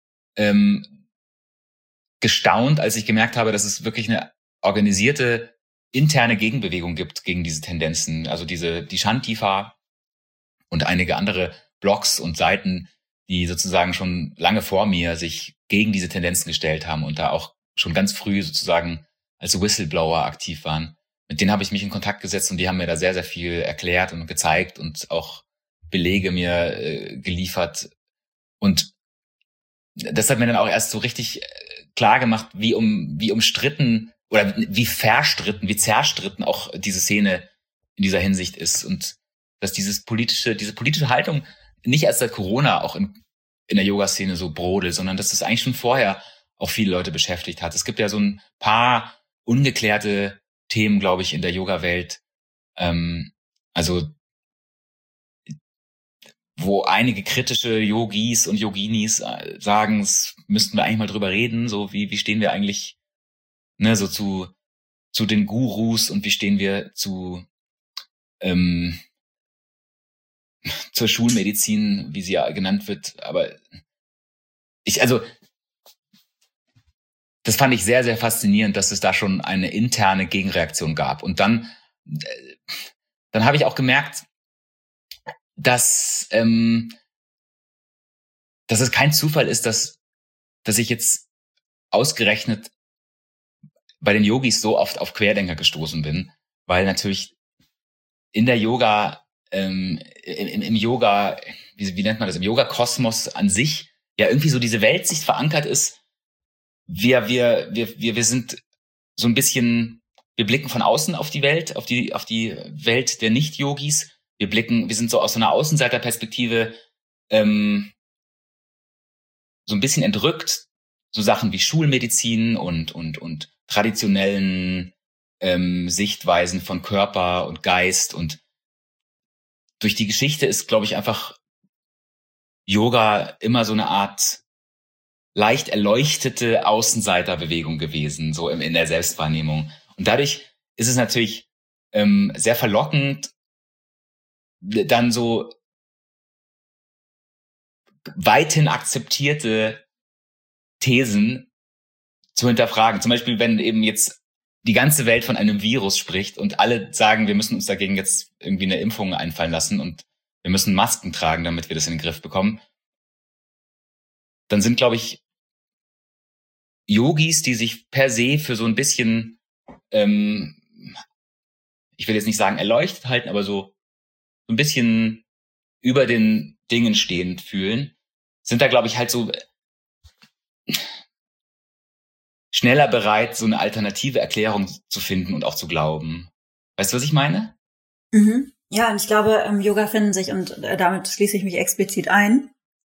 gestaunt, als ich gemerkt habe, dass es wirklich eine organisierte interne Gegenbewegung gibt gegen diese Tendenzen. Also die Shantifa und einige andere Blogs und Seiten, die sozusagen schon lange vor mir sich gegen diese Tendenzen gestellt haben und da auch schon ganz früh sozusagen als Whistleblower aktiv waren. Mit denen habe ich mich in Kontakt gesetzt und die haben mir da sehr, sehr viel erklärt und gezeigt und auch Belege mir geliefert. Und das hat mir dann auch erst so richtig klar gemacht, wie umstritten oder wie zerstritten auch diese Szene in dieser Hinsicht ist und dass diese politische Haltung nicht erst seit Corona auch in der Yoga-Szene so brodelt, sondern dass das eigentlich schon vorher auch viele Leute beschäftigt hat. Es gibt ja so ein paar ungeklärte Themen, glaube ich, in der Yoga-Welt, also wo einige kritische Yogis und Yoginis sagen, es müssten wir eigentlich mal drüber reden, so wie stehen wir eigentlich so zu den Gurus und wie stehen wir zur Schulmedizin, wie sie ja genannt wird. Aber das fand ich sehr, sehr faszinierend, dass es da schon eine interne Gegenreaktion gab. Und dann habe ich auch gemerkt, dass es kein Zufall ist, dass ich jetzt ausgerechnet bei den Yogis so oft auf Querdenker gestoßen bin, weil natürlich in der Yoga, im Yoga, wie nennt man das, im Yoga-Kosmos an sich ja irgendwie so diese Weltsicht verankert ist. Wir sind so ein bisschen, wir blicken von außen auf die Welt, auf die Welt der Nicht-Yogis. Wir sind so aus so einer Außenseiterperspektive so ein bisschen entrückt, so Sachen wie Schulmedizin und traditionellen Sichtweisen von Körper und Geist. Und durch die Geschichte ist, glaube ich, einfach Yoga immer so eine Art leicht erleuchtete Außenseiterbewegung gewesen, so in der Selbstwahrnehmung. Und dadurch ist es natürlich sehr verlockend, dann so weithin akzeptierte Thesen zu hinterfragen. Zum Beispiel, wenn eben jetzt die ganze Welt von einem Virus spricht und alle sagen, wir müssen uns dagegen jetzt irgendwie eine Impfung einfallen lassen und wir müssen Masken tragen, damit wir das in den Griff bekommen, dann sind, glaube ich, Yogis, die sich per se für so ein bisschen, ich will jetzt nicht sagen erleuchtet halten, aber so ein bisschen über den Dingen stehend fühlen, sind da, glaube ich, halt so schneller bereit, so eine alternative Erklärung zu finden und auch zu glauben. Weißt du, was ich meine? Mhm. Ja, und ich glaube, im Yoga finden sich, und damit schließe ich mich explizit ein,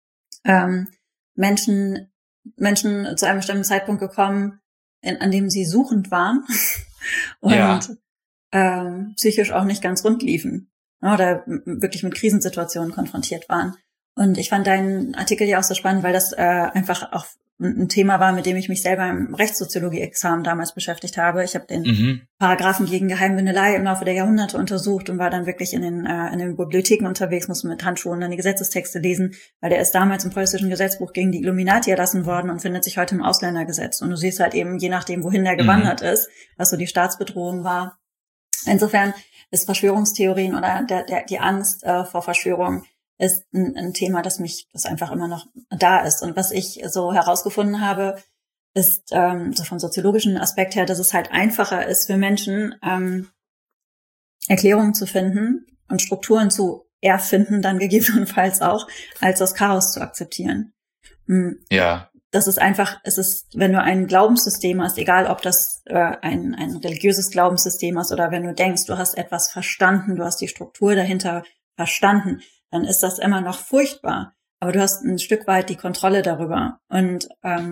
Menschen zu einem bestimmten Zeitpunkt gekommen, an dem sie suchend waren und psychisch auch nicht ganz rund liefen oder wirklich mit Krisensituationen konfrontiert waren. Und ich fand deinen Artikel ja auch so spannend, weil das einfach auch ein Thema war, mit dem ich mich selber im Rechtssoziologie-Examen damals beschäftigt habe. Ich habe den Paragraphen gegen Geheimwindelei im Laufe der Jahrhunderte untersucht und war dann wirklich in den Bibliotheken unterwegs, musste mit Handschuhen dann die Gesetzestexte lesen, weil der ist damals im preußischen Gesetzbuch gegen die Illuminati erlassen worden und findet sich heute im Ausländergesetz. Und du siehst halt eben, je nachdem, wohin der gewandert ist, was so die Staatsbedrohung war. Insofern ist Verschwörungstheorien oder die Angst vor Verschwörung ist ein Thema, das einfach immer noch da ist. Und was ich so herausgefunden habe, ist so vom soziologischen Aspekt her, dass es halt einfacher ist für Menschen, Erklärungen zu finden und Strukturen zu erfinden, dann gegebenenfalls auch, als das Chaos zu akzeptieren. Ja. Das ist einfach, wenn du ein Glaubenssystem hast, egal ob das ein religiöses Glaubenssystem ist oder wenn du denkst, du hast etwas verstanden, du hast die Struktur dahinter verstanden, dann ist das immer noch furchtbar. Aber du hast ein Stück weit die Kontrolle darüber. Und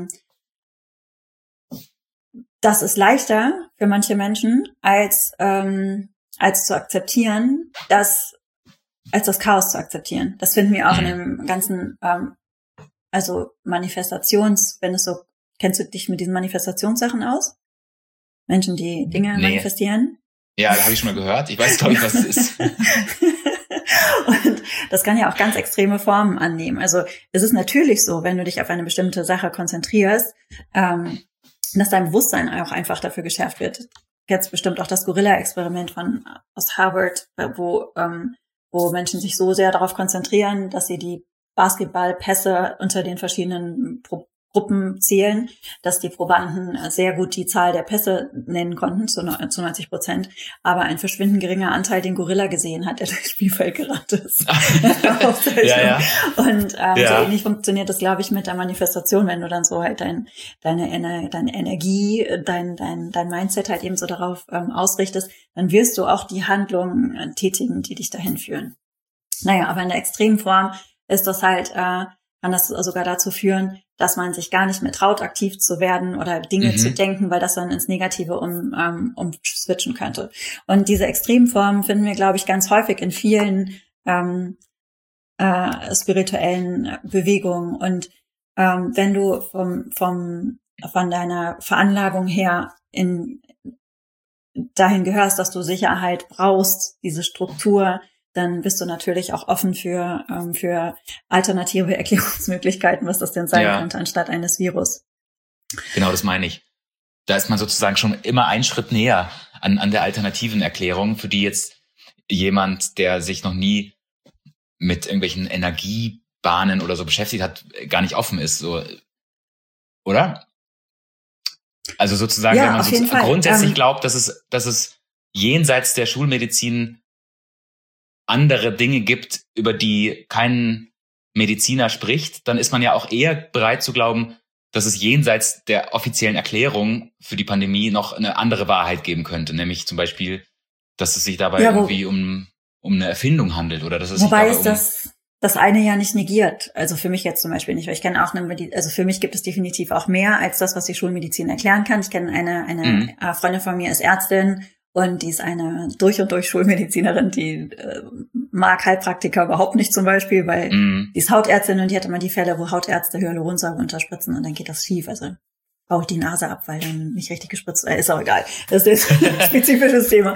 das ist leichter für manche Menschen, als zu akzeptieren, als das Chaos zu akzeptieren. Das finden wir auch in dem ganzen also kennst du dich mit diesen Manifestationssachen aus? Menschen, die Dinge manifestieren? Ja, da habe ich schon mal gehört. Ich weiß, glaube ich, was es ist. Und das kann ja auch ganz extreme Formen annehmen. Also es ist natürlich so, wenn du dich auf eine bestimmte Sache konzentrierst, dass dein Bewusstsein auch einfach dafür geschärft wird. Jetzt bestimmt auch das Gorilla-Experiment aus Harvard, wo Menschen sich so sehr darauf konzentrieren, dass sie die Basketballpässe unter den verschiedenen Gruppen zählen, dass die Probanden sehr gut die Zahl der Pässe nennen konnten, zu 90%, aber ein verschwindend geringer Anteil den Gorilla gesehen hat, der durchs Spielfeld gerannt ist. Ja. Und so ähnlich funktioniert das, glaube ich, mit der Manifestation, wenn du dann so halt deine Energie, dein Mindset halt eben so darauf ausrichtest, dann wirst du auch die Handlungen tätigen, die dich dahin führen. Naja, aber in der extremen Form ist das halt, kann das sogar dazu führen, dass man sich gar nicht mehr traut, aktiv zu werden oder Dinge zu denken, weil das dann ins Negative umswitchen könnte. Und diese extremen Formen finden wir, glaube ich, ganz häufig in vielen spirituellen Bewegungen. Und wenn du von deiner Veranlagung her dahin gehörst, dass du Sicherheit brauchst, diese Struktur, dann bist du natürlich auch offen für alternative Erklärungsmöglichkeiten, was das denn sein könnte, anstatt eines Virus. Genau, das meine ich. da ist man sozusagen schon immer einen Schritt näher an der alternativen Erklärung, für die jetzt jemand, der sich noch nie mit irgendwelchen Energiebahnen oder so beschäftigt hat, gar nicht offen ist, so, oder? Also sozusagen, wenn man grundsätzlich glaubt, dass es jenseits der Schulmedizin andere Dinge gibt, über die kein Mediziner spricht, dann ist man ja auch eher bereit zu glauben, dass es jenseits der offiziellen Erklärung für die Pandemie noch eine andere Wahrheit geben könnte, nämlich zum Beispiel, dass es sich dabei irgendwie um eine Erfindung handelt oder dass es wobei sich dabei das eine ja nicht negiert. Also für mich jetzt zum Beispiel nicht, weil ich kenne auch also für mich gibt es definitiv auch mehr als das, was die Schulmedizin erklären kann. Ich kenne eine Freundin von mir ist Ärztin und die ist eine durch und durch Schulmedizinerin, die mag Heilpraktiker überhaupt nicht zum Beispiel, weil die ist Hautärztin und die hat immer die Fälle, wo Hautärzte Hyaluronsäure unterspritzen und dann geht das schief. Also baut die Nase ab, weil dann nicht richtig gespritzt ist auch egal. Das ist ein spezifisches Thema.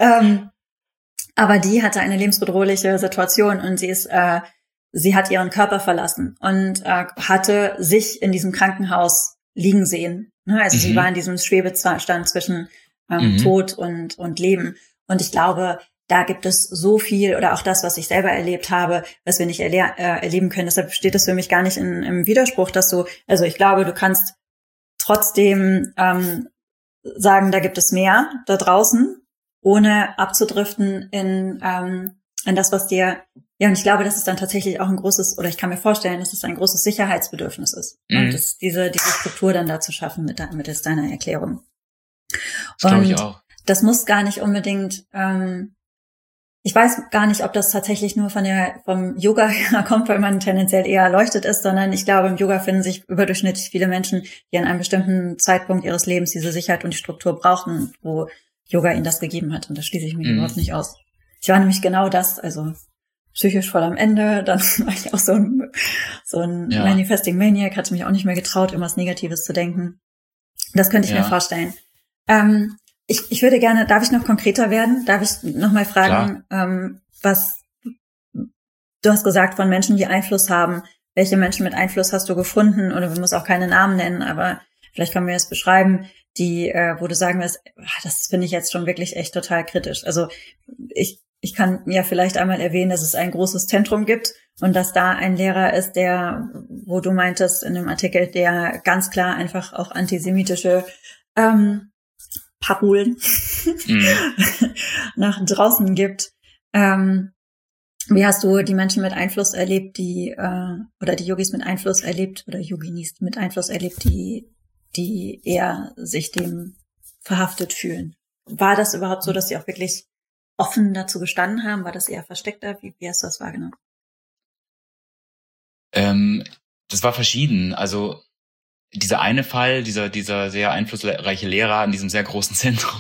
Aber die hatte eine lebensbedrohliche Situation und sie hat ihren Körper verlassen und hatte sich in diesem Krankenhaus liegen sehen. Also sie war in diesem Schwebestand zwischen Tod und Leben. Und ich glaube, da gibt es so viel, oder auch das, was ich selber erlebt habe, was wir nicht erleben können. Deshalb steht es für mich gar nicht im Widerspruch, dass also ich glaube, du kannst trotzdem sagen, da gibt es mehr da draußen, ohne abzudriften in das, was dir, ja, und ich glaube, dass es dann tatsächlich auch ein großes, oder ich kann mir vorstellen, dass es ein großes Sicherheitsbedürfnis ist. Und diese Struktur dann da zu schaffen mittels deiner Erklärung. Das glaube ich auch. Das muss gar nicht unbedingt, ich weiß gar nicht, ob das tatsächlich nur vom Yoga her kommt, weil man tendenziell eher erleuchtet ist, sondern ich glaube, im Yoga finden sich überdurchschnittlich viele Menschen, die an einem bestimmten Zeitpunkt ihres Lebens diese Sicherheit und die Struktur brauchten, wo Yoga ihnen das gegeben hat. Und das schließe ich mir überhaupt nicht aus. Ich war nämlich genau das, also psychisch voll am Ende. Dann war ich auch so ein Manifesting Maniac, hatte mich auch nicht mehr getraut, irgendwas Negatives zu denken. Das könnte ich mir vorstellen. Ich würde gerne, darf ich noch konkreter werden? Darf ich noch mal fragen, was du hast gesagt von Menschen, die Einfluss haben. Welche Menschen mit Einfluss hast du gefunden? Oder wir müssen auch keine Namen nennen, aber vielleicht können wir das beschreiben, wo du sagen wirst, das finde ich jetzt schon wirklich echt total kritisch. Also ich kann ja vielleicht einmal erwähnen, dass es ein großes Zentrum gibt und dass da ein Lehrer ist, wo du meintest in dem Artikel, der ganz klar einfach auch antisemitische Parolen nach draußen gibt. Wie hast du die Menschen mit Einfluss erlebt, oder die Yogis mit Einfluss erlebt oder Yoginis mit Einfluss erlebt, die eher sich dem verhaftet fühlen? War das überhaupt so, dass sie auch wirklich offen dazu gestanden haben? War das eher versteckter? Wie hast du das wahrgenommen? Das war verschieden. Also dieser eine Fall, dieser sehr einflussreiche Lehrer in diesem sehr großen Zentrum,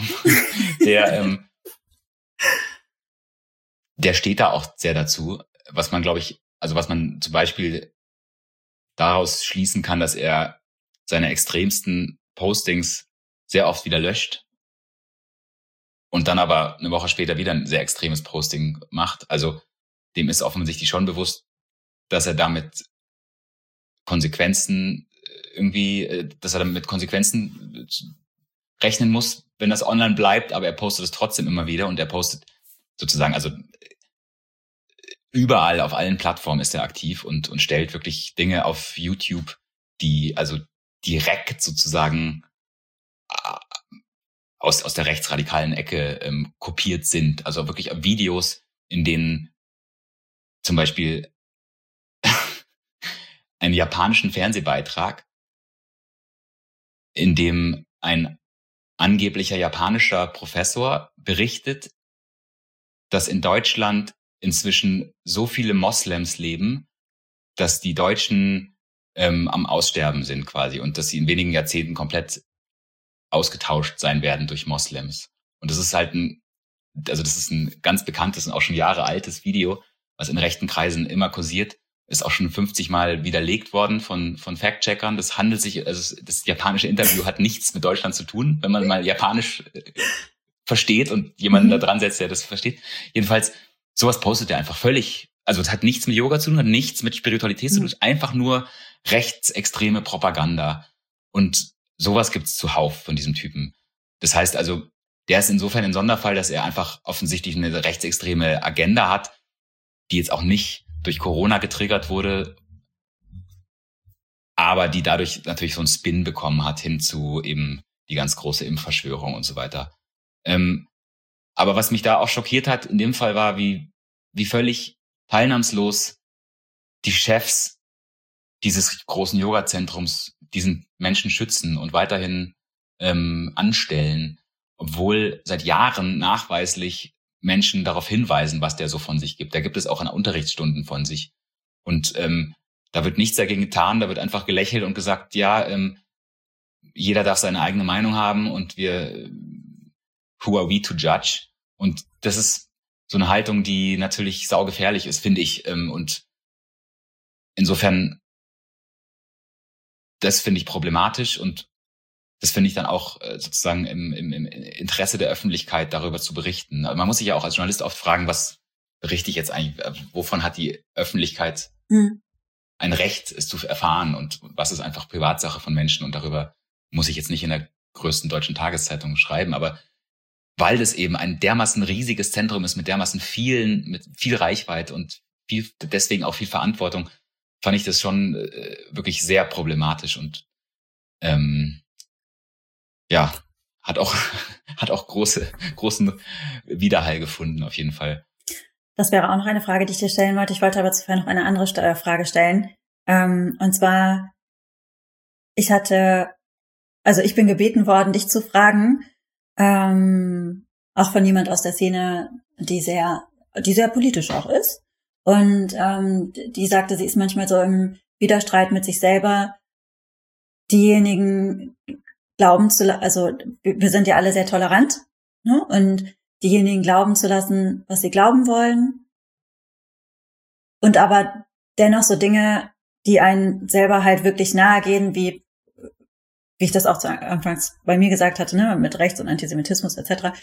der steht da auch sehr dazu, was man, glaube ich, also was man zum Beispiel daraus schließen kann, dass er seine extremsten Postings sehr oft wieder löscht und dann aber eine Woche später wieder ein sehr extremes Posting macht. Also dem ist offensichtlich schon bewusst, dass er damit Konsequenzen rechnen muss, wenn das online bleibt, aber er postet es trotzdem immer wieder und er postet sozusagen, also überall auf allen Plattformen ist er aktiv und stellt wirklich Dinge auf YouTube, die also direkt sozusagen aus der rechtsradikalen Ecke kopiert sind. Also wirklich Videos, in denen zum Beispiel einen japanischen Fernsehbeitrag, in dem ein angeblicher japanischer Professor berichtet, dass in Deutschland inzwischen so viele Moslems leben, dass die Deutschen am Aussterben sind quasi und dass sie in wenigen Jahrzehnten komplett ausgetauscht sein werden durch Moslems. Und das ist halt ein ganz bekanntes und auch schon Jahre altes Video, was in rechten Kreisen immer kursiert, ist auch schon 50 Mal widerlegt worden von Fact-Checkern. Das japanische Interview hat nichts mit Deutschland zu tun, wenn man mal Japanisch versteht und jemanden da dran setzt, der das versteht. Jedenfalls, sowas postet er einfach völlig, also es hat nichts mit Yoga zu tun, hat nichts mit Spiritualität zu tun, einfach nur rechtsextreme Propaganda. Und sowas gibt's zuhauf von diesem Typen. Das heißt also, der ist insofern ein Sonderfall, dass er einfach offensichtlich eine rechtsextreme Agenda hat, die jetzt auch nicht durch Corona getriggert wurde, aber die dadurch natürlich so einen Spin bekommen hat hin zu eben die ganz große Impfverschwörung und so weiter. Aber was mich da auch schockiert hat in dem Fall war, wie völlig teilnahmslos die Chefs dieses großen Yoga-Zentrums diesen Menschen schützen und weiterhin anstellen, obwohl seit Jahren nachweislich Menschen darauf hinweisen, was der so von sich gibt. Da gibt es auch in Unterrichtsstunden von sich. Und da wird nichts dagegen getan, da wird einfach gelächelt und gesagt, ja, jeder darf seine eigene Meinung haben und who are we to judge? Und das ist so eine Haltung, die natürlich saugefährlich ist, finde ich. Und insofern, das finde ich problematisch und das finde ich dann auch sozusagen im Interesse der Öffentlichkeit darüber zu berichten. Aber man muss sich ja auch als Journalist oft fragen, was berichte ich jetzt eigentlich, wovon hat die Öffentlichkeit ein Recht, es zu erfahren und was ist einfach Privatsache von Menschen und darüber muss ich jetzt nicht in der größten deutschen Tageszeitung schreiben, aber weil das eben ein dermaßen riesiges Zentrum ist mit dermaßen mit viel Reichweite und deswegen auch viel Verantwortung, fand ich das schon wirklich sehr problematisch und ja, hat auch großen Widerhall gefunden, auf jeden Fall. Das wäre auch noch eine Frage, die ich dir stellen wollte. Ich wollte aber zuvor noch eine andere Frage stellen. Und zwar, ich bin gebeten worden, dich zu fragen, auch von jemand aus der Szene, die sehr politisch auch ist. Und die sagte, sie ist manchmal so im Widerstreit mit sich selber, diejenigen glauben also wir sind ja alle sehr tolerant, ne? Und diejenigen glauben zu lassen, was sie glauben wollen. Und aber dennoch so Dinge, die einen selber halt wirklich nahe gehen, wie ich das auch anfangs bei mir gesagt hatte, ne, mit Rechts- und Antisemitismus etc.,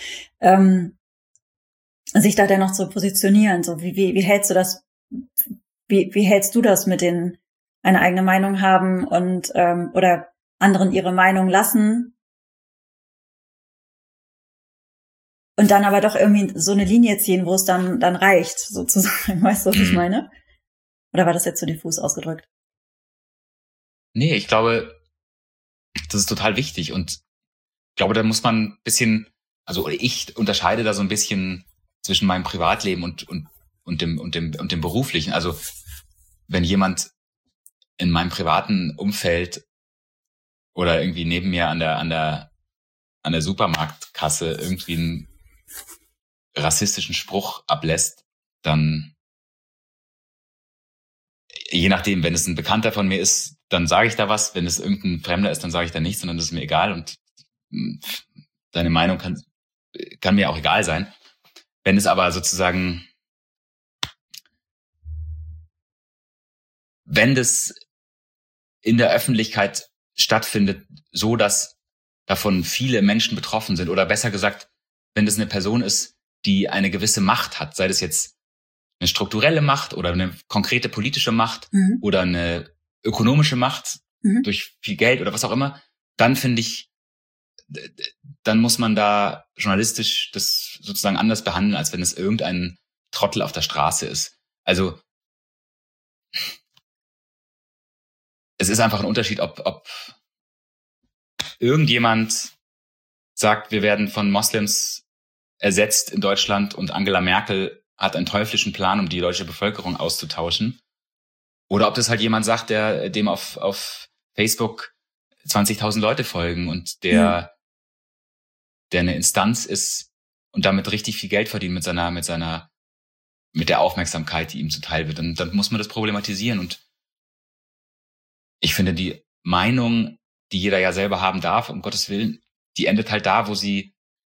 sich da dennoch zu positionieren. So wie hältst du das? Wie hältst du das mit den eine eigene Meinung haben und oder anderen ihre Meinung lassen und dann aber doch irgendwie so eine Linie ziehen, wo es dann reicht, sozusagen. Weißt du, was ich meine? Oder war das jetzt zu diffus ausgedrückt? Nee, ich glaube, das ist total wichtig und ich glaube, da muss man ein bisschen, also ich unterscheide da so ein bisschen zwischen meinem Privatleben und dem beruflichen. Also wenn jemand in meinem privaten Umfeld oder irgendwie neben mir an der Supermarktkasse irgendwie einen rassistischen Spruch ablässt, dann je nachdem, wenn es ein Bekannter von mir ist, dann sage ich da was. Wenn es irgendein Fremder ist, dann sage ich da nichts, sondern das ist mir egal und deine Meinung kann mir auch egal sein. Wenn es aber sozusagen, wenn das in der Öffentlichkeit stattfindet, so dass davon viele Menschen betroffen sind, oder besser gesagt, wenn das eine Person ist, die eine gewisse Macht hat, sei das jetzt eine strukturelle Macht oder eine konkrete politische Macht oder eine ökonomische Macht durch viel Geld oder was auch immer, dann finde ich, dann muss man da journalistisch das sozusagen anders behandeln, als wenn es irgendein Trottel auf der Straße ist. Also es ist einfach ein Unterschied, ob irgendjemand sagt, wir werden von Moslems ersetzt in Deutschland und Angela Merkel hat einen teuflischen Plan, um die deutsche Bevölkerung auszutauschen. Oder ob das halt jemand sagt, dem auf Facebook 20.000 Leute folgen und der eine Instanz ist und damit richtig viel Geld verdient mit der Aufmerksamkeit, die ihm zuteil wird. Und dann muss man das problematisieren. Und ich finde, die Meinung, die jeder ja selber haben darf, um Gottes Willen, die endet halt da, wo sie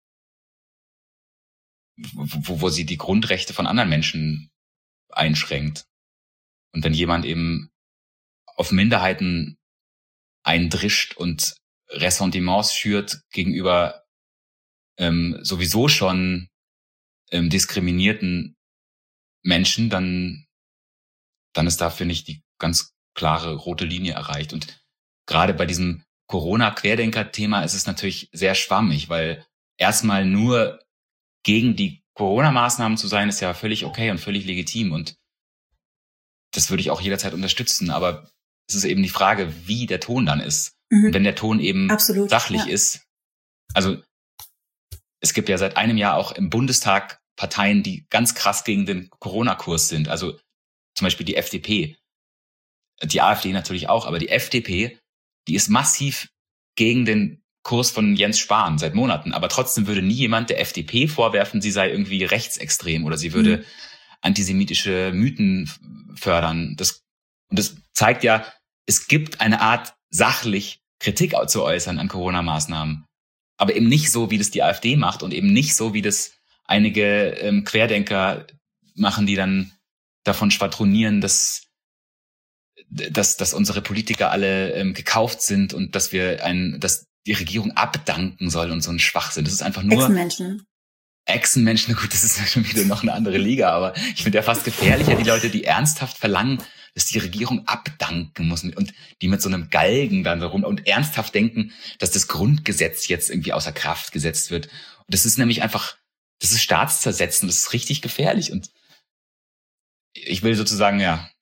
die Grundrechte von anderen Menschen einschränkt. Und wenn jemand eben auf Minderheiten eindrischt und Ressentiments schürt gegenüber sowieso schon diskriminierten Menschen, dann ist da, finde ich, die ganz klare rote Linie erreicht. Und gerade bei diesem Corona-Querdenker-Thema ist es natürlich sehr schwammig, weil erstmal nur gegen die Corona-Maßnahmen zu sein, ist ja völlig okay und völlig legitim. Und das würde ich auch jederzeit unterstützen. Aber es ist eben die Frage, wie der Ton dann ist. Und wenn der Ton eben Absolut, sachlich ist, also es gibt ja seit einem Jahr auch im Bundestag Parteien, die ganz krass gegen den Corona-Kurs sind. Also zum Beispiel die FDP. Die AfD natürlich auch, aber die FDP, die ist massiv gegen den Kurs von Jens Spahn seit Monaten. Aber trotzdem würde nie jemand der FDP vorwerfen, sie sei irgendwie rechtsextrem oder sie würde antisemitische Mythen fördern. Und das zeigt ja, es gibt eine Art sachlich Kritik zu äußern an Corona-Maßnahmen. Aber eben nicht so, wie das die AfD macht und eben nicht so, wie das einige Querdenker machen, die dann davon schwadronieren, dass unsere Politiker alle gekauft sind und dass die Regierung abdanken soll und so ein Schwachsinn. Das ist einfach nur Echsenmenschen, gut, das ist ja schon wieder noch eine andere Liga, aber ich finde ja fast gefährlicher, die Leute, die ernsthaft verlangen, dass die Regierung abdanken muss und die mit so einem Galgen dann so rum und ernsthaft denken, dass das Grundgesetz jetzt irgendwie außer Kraft gesetzt wird. Und das ist nämlich einfach, das ist staatszersetzend, das ist richtig gefährlich und ich will sozusagen,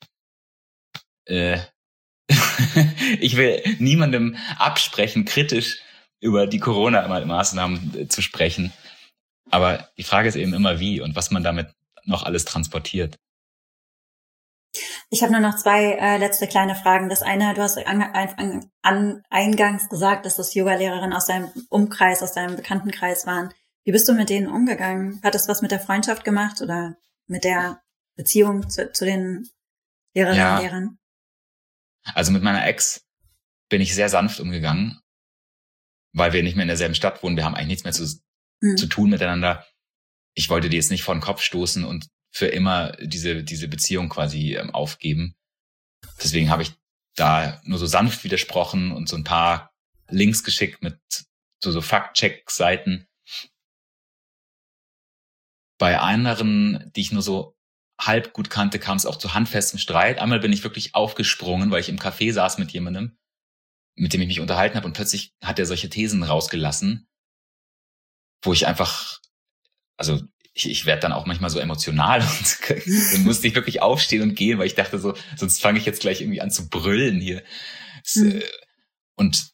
ich will niemandem absprechen, kritisch über die Corona-Maßnahmen zu sprechen. Aber die Frage ist eben immer wie und was man damit noch alles transportiert. Ich habe nur noch zwei letzte kleine Fragen. Das eine, du hast eingangs gesagt, dass das Yoga-Lehrerinnen aus deinem Umkreis, aus deinem Bekanntenkreis waren. Wie bist du mit denen umgegangen? Hat das was mit der Freundschaft gemacht oder mit der Beziehung zu den Lehrerinnen und Lehrern? Also mit meiner Ex bin ich sehr sanft umgegangen, weil wir nicht mehr in derselben Stadt wohnen. Wir haben eigentlich nichts mehr zu tun miteinander. Ich wollte die jetzt nicht vor den Kopf stoßen und für immer diese Beziehung quasi aufgeben. Deswegen habe ich da nur so sanft widersprochen und so ein paar Links geschickt mit so Fact-Check-Seiten. Bei anderen, die ich nur so halb gut kannte, kam es auch zu handfestem Streit. Einmal bin ich wirklich aufgesprungen, weil ich im Café saß mit jemandem, mit dem ich mich unterhalten habe und plötzlich hat er solche Thesen rausgelassen, wo ich einfach, also ich werde dann auch manchmal so emotional und dann musste ich wirklich aufstehen und gehen, weil ich dachte so, sonst fange ich jetzt gleich irgendwie an zu brüllen hier. Und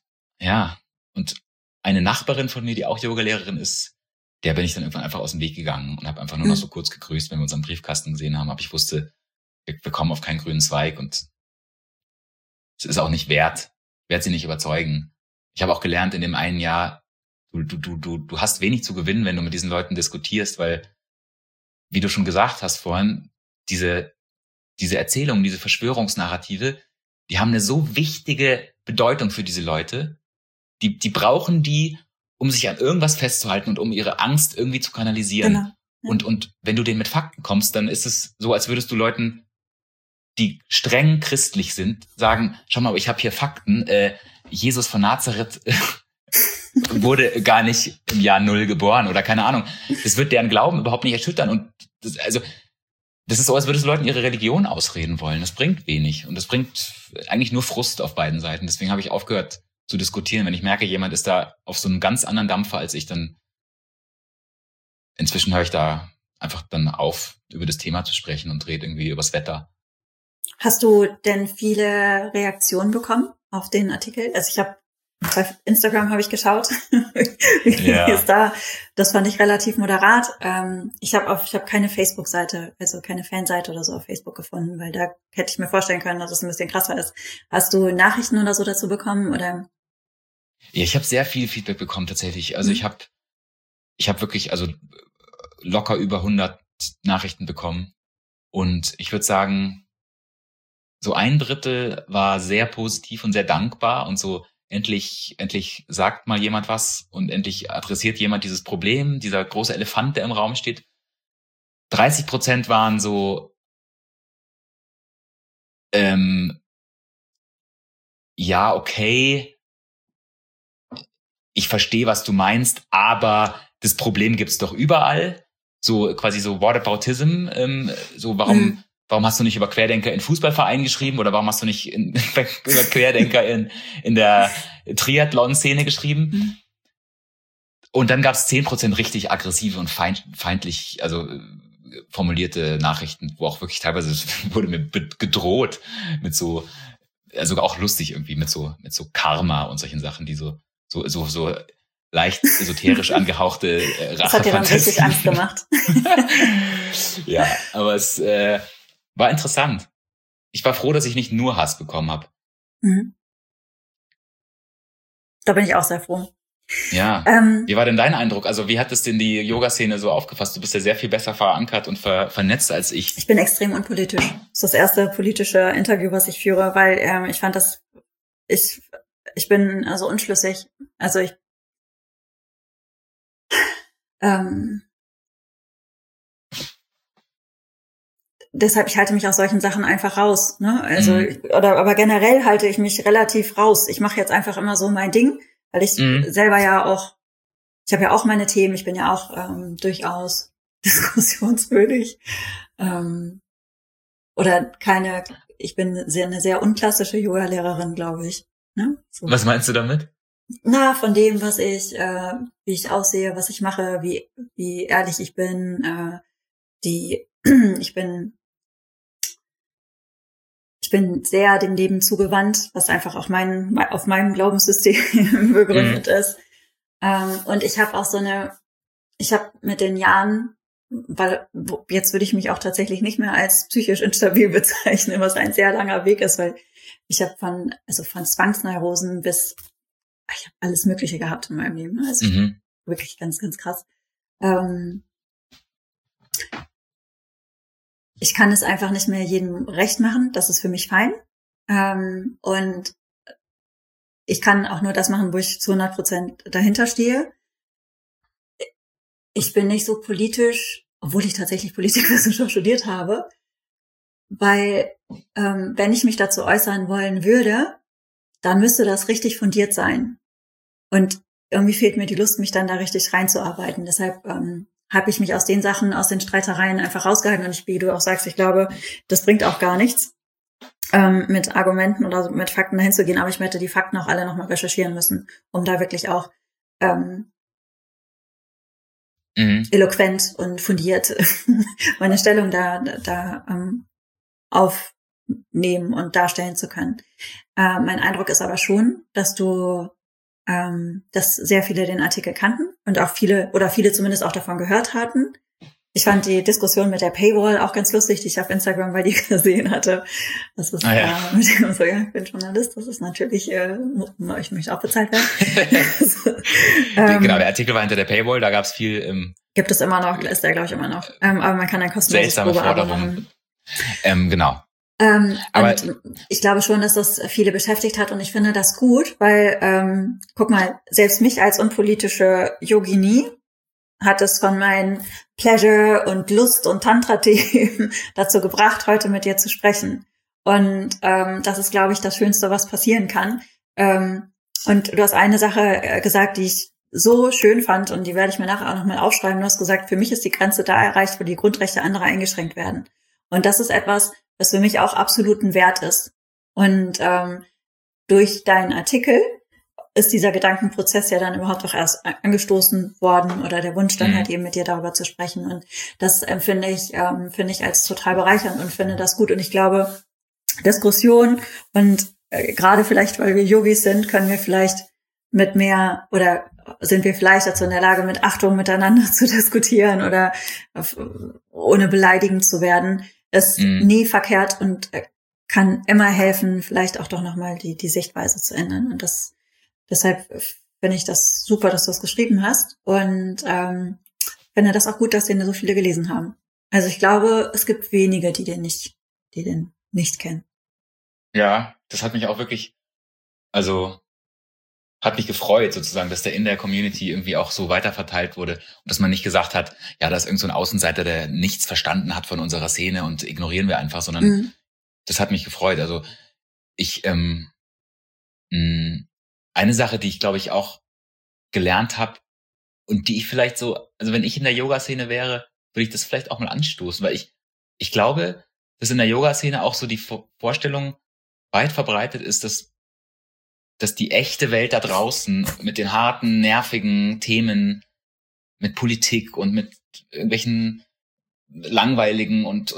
eine Nachbarin von mir, die auch Yogalehrerin ist, der bin ich dann irgendwann einfach aus dem Weg gegangen und habe einfach nur noch so kurz gegrüßt, wenn wir uns am Briefkasten gesehen haben. Aber ich wusste, wir kommen auf keinen grünen Zweig und es ist auch nicht wert sie nicht überzeugen. Ich habe auch gelernt in dem einen Jahr, du hast wenig zu gewinnen, wenn du mit diesen Leuten diskutierst, weil, wie du schon gesagt hast vorhin, diese Erzählungen, diese Verschwörungsnarrative, die haben eine so wichtige Bedeutung für diese Leute. Die brauchen die, um sich an irgendwas festzuhalten und um ihre Angst irgendwie zu kanalisieren. Genau. Ja. Und wenn du denen mit Fakten kommst, dann ist es so, als würdest du Leuten, die streng christlich sind, sagen, schau mal, ich habe hier Fakten, Jesus von Nazareth wurde gar nicht im Jahr 0 geboren oder keine Ahnung. Das wird deren Glauben überhaupt nicht erschüttern. Und das ist so, als würdest du Leuten ihre Religion ausreden wollen. Das bringt wenig. Und das bringt eigentlich nur Frust auf beiden Seiten. Deswegen habe ich aufgehört zu diskutieren. Wenn ich merke, jemand ist da auf so einem ganz anderen Dampfer als ich, dann inzwischen höre ich da einfach dann auf, über das Thema zu sprechen und rede irgendwie übers Wetter. Hast du denn viele Reaktionen bekommen auf den Artikel? Also bei Instagram habe ich geschaut. Wie ist da? Das fand ich relativ moderat. Ich habe keine Facebook-Seite, also keine Fanseite oder so auf Facebook gefunden, weil da hätte ich mir vorstellen können, dass es ein bisschen krasser ist. Hast du Nachrichten oder so dazu bekommen oder? Ja, ich habe sehr viel Feedback bekommen tatsächlich. Also ich habe wirklich locker über 100 Nachrichten bekommen und ich würde sagen, so 1/3 war sehr positiv und sehr dankbar und so endlich sagt mal jemand was und endlich adressiert jemand dieses Problem, dieser große Elefant, der im Raum steht. 30% waren so, ja, okay, ich verstehe, was du meinst, aber das Problem gibt's doch überall. So quasi so Whataboutism, so warum warum hast du nicht über Querdenker in Fußballvereinen geschrieben oder warum hast du nicht über Querdenker in der Triathlon-Szene geschrieben? Und dann gab es 10% richtig aggressive und feindlich, also formulierte Nachrichten, wo auch wirklich teilweise wurde mir gedroht mit so, also auch lustig irgendwie mit so Karma und solchen Sachen, die so leicht esoterisch angehauchte Rache. Das hat dir dann richtig Angst gemacht. Ja, aber es war interessant. Ich war froh, dass ich nicht nur Hass bekommen habe. Mhm. Da bin ich auch sehr froh. Ja. Wie war denn dein Eindruck? Also wie hat es denn die Yoga-Szene so aufgefasst? Du bist ja sehr viel besser verankert und vernetzt als ich. Ich bin extrem unpolitisch. Das ist das erste politische Interview, was ich führe, weil ich fand das, ich bin also unschlüssig. Also deshalb, ich halte mich aus solchen Sachen einfach raus, ne? Also, aber generell halte ich mich relativ raus. Ich mache jetzt einfach immer so mein Ding, weil ich selber ja auch, ich habe ja auch meine Themen, ich bin ja auch durchaus diskussionswürdig. Ich bin eine sehr unklassische Yoga-Lehrerin, glaube ich. Ne? So. Was meinst du damit? Na, von dem, was ich, wie ich aussehe, was ich mache, wie ehrlich ich bin, ich bin sehr dem Leben zugewandt, was einfach auch auf meinem Glaubenssystem begründet ist. Und ich habe auch ich habe mit den Jahren, weil jetzt würde ich mich auch tatsächlich nicht mehr als psychisch instabil bezeichnen, was ein sehr langer Weg ist, weil ich habe von Zwangsneurosen bis, ich habe alles Mögliche gehabt in meinem Leben. Also wirklich ganz, ganz krass. Ich kann es einfach nicht mehr jedem recht machen. Das ist für mich fein. Und ich kann auch nur das machen, wo ich zu 100% dahinter stehe. Ich bin nicht so politisch, obwohl ich tatsächlich Politikwissenschaft studiert habe, weil wenn ich mich dazu äußern wollen würde, dann müsste das richtig fundiert sein. Und irgendwie fehlt mir die Lust, mich dann da richtig reinzuarbeiten. Deshalb habe ich mich aus den Streitereien einfach rausgehalten. Und wie du auch sagst, ich glaube, das bringt auch gar nichts, mit Argumenten oder mit Fakten dahin zu gehen. Aber ich hätte die Fakten auch alle nochmal recherchieren müssen, um da wirklich auch eloquent und fundiert meine Stellung da aufnehmen und darstellen zu können. Mein Eindruck ist aber schon, dass sehr viele den Artikel kannten und auch viele zumindest auch davon gehört hatten. Ich fand die Diskussion mit der Paywall auch ganz lustig, die ich auf Instagram bei dir gesehen hatte. Das ist mit dem so, ja, ich bin Journalist, das ist natürlich, ich möchte auch bezahlt werden. Genau, der Artikel war hinter der Paywall, da gab es viel. Gibt es immer noch, ist der, glaube ich, immer noch. Aber man kann ein kostenloses Probeabo machen. Genau. Aber ich glaube schon, dass das viele beschäftigt hat und ich finde das gut, weil, guck mal, selbst mich als unpolitische Yogini hat es von meinen Pleasure- und Lust- und Tantra-Themen dazu gebracht, heute mit dir zu sprechen. Und das ist, glaube ich, das Schönste, was passieren kann. Und du hast eine Sache gesagt, die ich so schön fand und die werde ich mir nachher auch nochmal aufschreiben. Du hast gesagt, für mich ist die Grenze da erreicht, wo die Grundrechte anderer eingeschränkt werden. Und das ist etwas, was für mich auch absolut ein Wert ist. Und durch deinen Artikel ist dieser Gedankenprozess ja dann überhaupt auch erst angestoßen worden oder der Wunsch dann halt eben mit dir darüber zu sprechen. Und das finde ich als total bereichernd und finde das gut. Und ich glaube, Diskussion und gerade vielleicht, weil wir Yogis sind, können wir vielleicht mit mehr oder sind wir vielleicht dazu in der Lage, mit Achtung miteinander zu diskutieren oder ohne beleidigend zu werden, ist nie verkehrt und kann immer helfen, vielleicht auch doch nochmal die Sichtweise zu ändern. Und deshalb finde ich das super, dass du das geschrieben hast und finde das auch gut, dass den so viele gelesen haben. Also ich glaube, es gibt wenige, die den nicht kennen. Ja, das hat mich auch wirklich, hat mich gefreut sozusagen, dass der in der Community irgendwie auch so weiterverteilt wurde und dass man nicht gesagt hat, ja, da ist irgend so ein Außenseiter, der nichts verstanden hat von unserer Szene und ignorieren wir einfach, sondern das hat mich gefreut. Also eine Sache, die ich glaube ich auch gelernt habe und die ich vielleicht so, also wenn ich in der Yoga-Szene wäre, würde ich das vielleicht auch mal anstoßen, weil ich glaube, dass in der Yoga-Szene auch so die Vorstellung weit verbreitet ist, dass die echte Welt da draußen mit den harten, nervigen Themen, mit Politik und mit irgendwelchen langweiligen und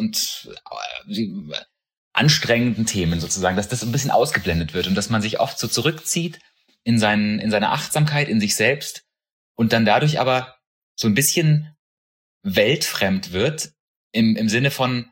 anstrengenden Themen sozusagen, dass das ein bisschen ausgeblendet wird und dass man sich oft so zurückzieht in seine Achtsamkeit, in sich selbst und dann dadurch aber so ein bisschen weltfremd wird im Sinne von,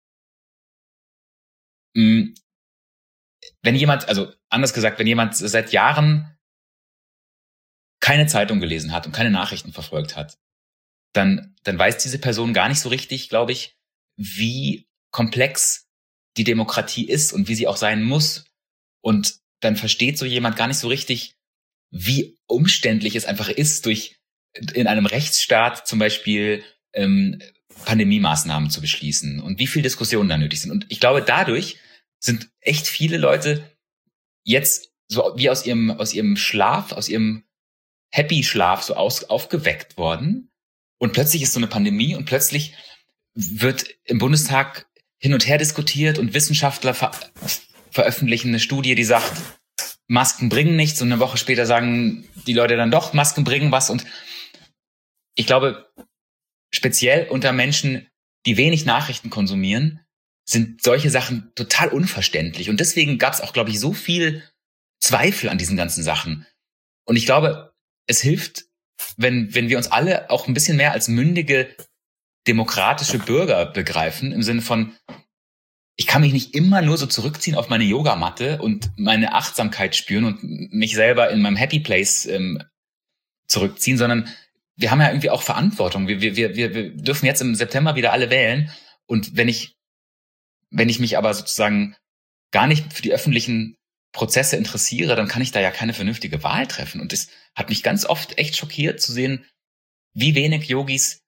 wenn jemand, also anders gesagt, wenn jemand seit Jahren keine Zeitung gelesen hat und keine Nachrichten verfolgt hat, dann weiß diese Person gar nicht so richtig, glaube ich, wie komplex die Demokratie ist und wie sie auch sein muss. Und dann versteht so jemand gar nicht so richtig, wie umständlich es einfach ist, in einem Rechtsstaat zum Beispiel Pandemie-Maßnahmen zu beschließen und wie viel Diskussionen da nötig sind. Und ich glaube, dadurch sind echt viele Leute jetzt so wie aus ihrem Schlaf, aus ihrem Happy-Schlaf so aufgeweckt worden. Und plötzlich ist so eine Pandemie und plötzlich wird im Bundestag hin und her diskutiert und Wissenschaftler veröffentlichen eine Studie, die sagt, Masken bringen nichts und eine Woche später sagen die Leute dann doch, Masken bringen was. Und ich glaube, speziell unter Menschen, die wenig Nachrichten konsumieren, sind solche Sachen total unverständlich. Und deswegen gab es auch, glaube ich, so viel Zweifel an diesen ganzen Sachen. Und ich glaube, es hilft, wenn wir uns alle auch ein bisschen mehr als mündige, demokratische Bürger begreifen, im Sinne von, ich kann mich nicht immer nur so zurückziehen auf meine Yogamatte und meine Achtsamkeit spüren und mich selber in meinem Happy Place zurückziehen, sondern wir haben ja irgendwie auch Verantwortung. Wir dürfen jetzt im September wieder alle wählen. Und wenn ich mich aber sozusagen gar nicht für die öffentlichen Prozesse interessiere, dann kann ich da ja keine vernünftige Wahl treffen. Und das hat mich ganz oft echt schockiert zu sehen, wie wenig Yogis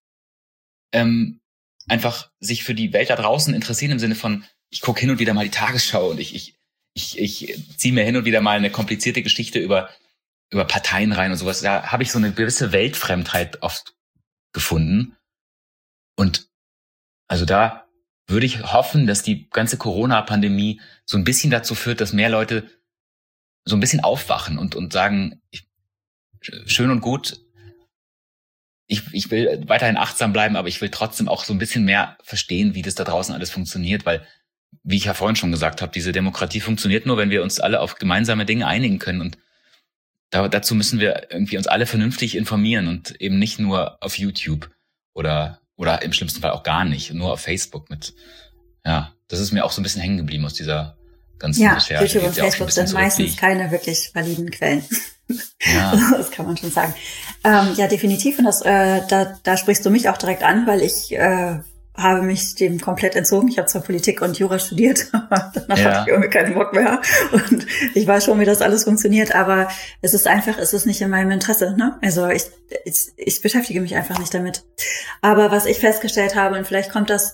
einfach sich für die Welt da draußen interessieren, im Sinne von, ich gucke hin und wieder mal die Tagesschau und ich ziehe mir hin und wieder mal eine komplizierte Geschichte über Parteien rein und sowas. Da habe ich so eine gewisse Weltfremdheit oft gefunden. Und also da würde ich hoffen, dass die ganze Corona-Pandemie so ein bisschen dazu führt, dass mehr Leute so ein bisschen aufwachen und sagen, schön und gut, ich will weiterhin achtsam bleiben, aber ich will trotzdem auch so ein bisschen mehr verstehen, wie das da draußen alles funktioniert, weil, wie ich ja vorhin schon gesagt habe, diese Demokratie funktioniert nur, wenn wir uns alle auf gemeinsame Dinge einigen können. Und dazu müssen wir irgendwie uns alle vernünftig informieren und eben nicht nur auf YouTube oder im schlimmsten Fall auch gar nicht, nur auf Facebook das ist mir auch so ein bisschen hängen geblieben aus dieser ganzen Recherche. YouTube und Facebook sind meistens keine wirklich validen Quellen. Ja. Das kann man schon sagen. Ja, definitiv. Und da sprichst du mich auch direkt an, weil ich habe mich dem komplett entzogen. Ich habe zwar Politik und Jura studiert, aber danach hatte ich irgendwie keinen Bock mehr. Und ich weiß schon, wie das alles funktioniert, aber es ist nicht in meinem Interesse. Ne? Also ich beschäftige mich einfach nicht damit. Aber was ich festgestellt habe, und vielleicht kommt das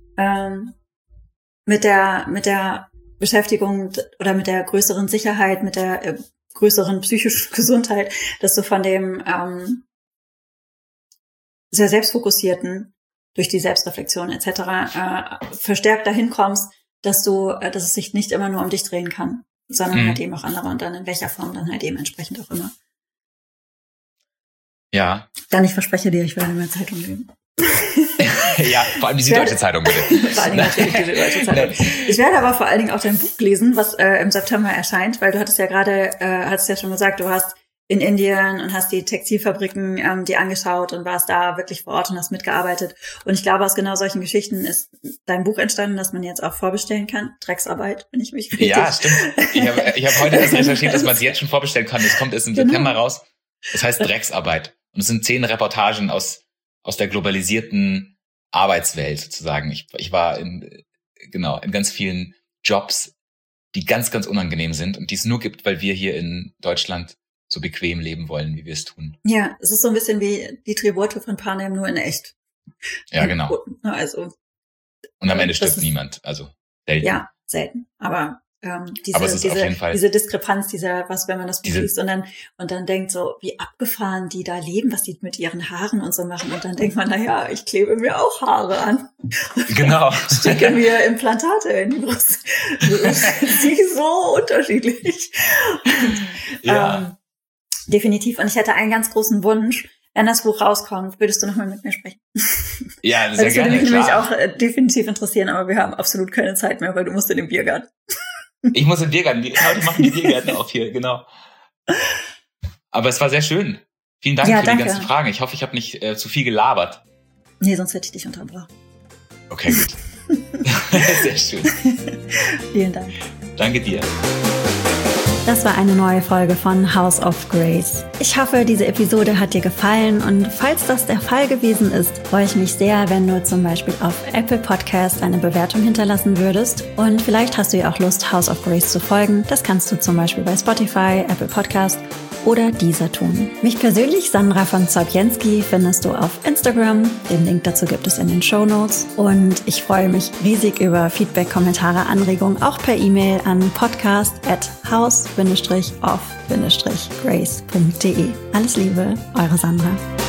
mit der Beschäftigung oder mit der größeren Sicherheit, mit der größeren psychischen Gesundheit, dass du von dem sehr selbstfokussierten, durch die Selbstreflexion etc. Verstärkt dahin kommst, dass es sich nicht immer nur um dich drehen kann, sondern halt eben auch andere und dann in welcher Form dann halt eben entsprechend auch immer. Ja. Dann ich verspreche dir, ich werde mehr Zeitung lesen. Ja, vor allem die Süddeutsche Zeitung, bitte. Vor allen Dingen natürlich die Süddeutsche Zeitung. Ich werde aber vor allen Dingen auch dein Buch lesen, was im September erscheint, weil du hattest ja gerade, hast ja schon gesagt, du hast in Indien und hast die Textilfabriken dir angeschaut und warst da wirklich vor Ort und hast mitgearbeitet. Und ich glaube, aus genau solchen Geschichten ist dein Buch entstanden, das man jetzt auch vorbestellen kann. Drecksarbeit, wenn ich mich richtig... Ja, stimmt. Ich hab heute erst recherchiert, dass man es jetzt schon vorbestellen kann. Das kommt erst im September raus. Das heißt Drecksarbeit. Und es sind 10 Reportagen aus der globalisierten Arbeitswelt sozusagen. Ich war in ganz vielen Jobs, die ganz, ganz unangenehm sind und die es nur gibt, weil wir hier in Deutschland so bequem leben wollen, wie wir es tun. Ja, es ist so ein bisschen wie die Tribute von Panem, nur in echt. Ja, genau. Also. Und am Ende stirbt niemand, also selten. Ja, selten. Aber diese Diskrepanz, wenn man das Buch liest und dann denkt so, wie abgefahren die da leben, was die mit ihren Haaren und so machen. Und dann denkt man, naja, ich klebe mir auch Haare an. Genau. Stecke mir Implantate in die Brust. Sie ist so unterschiedlich. Und, definitiv. Und ich hätte einen ganz großen Wunsch. Wenn das Buch rauskommt, würdest du nochmal mit mir sprechen? Ja, sehr gerne. Das würde mich nämlich auch definitiv interessieren, aber wir haben absolut keine Zeit mehr, weil du musst in den Biergarten. Ich muss in den Biergarten. Heute machen die Biergärten auf hier, genau. Aber es war sehr schön. Vielen Dank für die ganzen Fragen. Ich hoffe, ich habe nicht zu viel gelabert. Nee, sonst hätte ich dich unterbrochen. Okay, gut. Sehr schön. Vielen Dank. Danke dir. Das war eine neue Folge von House of Grace. Ich hoffe, diese Episode hat dir gefallen und falls das der Fall gewesen ist, freue ich mich sehr, wenn du zum Beispiel auf Apple Podcast eine Bewertung hinterlassen würdest und vielleicht hast du ja auch Lust, House of Grace zu folgen. Das kannst du zum Beispiel bei Spotify, Apple Podcast oder Deezer tun. Mich persönlich, Sandra von Zaubienski, findest du auf Instagram. Den Link dazu gibt es in den Shownotes. Und ich freue mich riesig über Feedback, Kommentare, Anregungen, auch per E-Mail an podcast@house-of-grace.de. Alles Liebe, eure Sandra.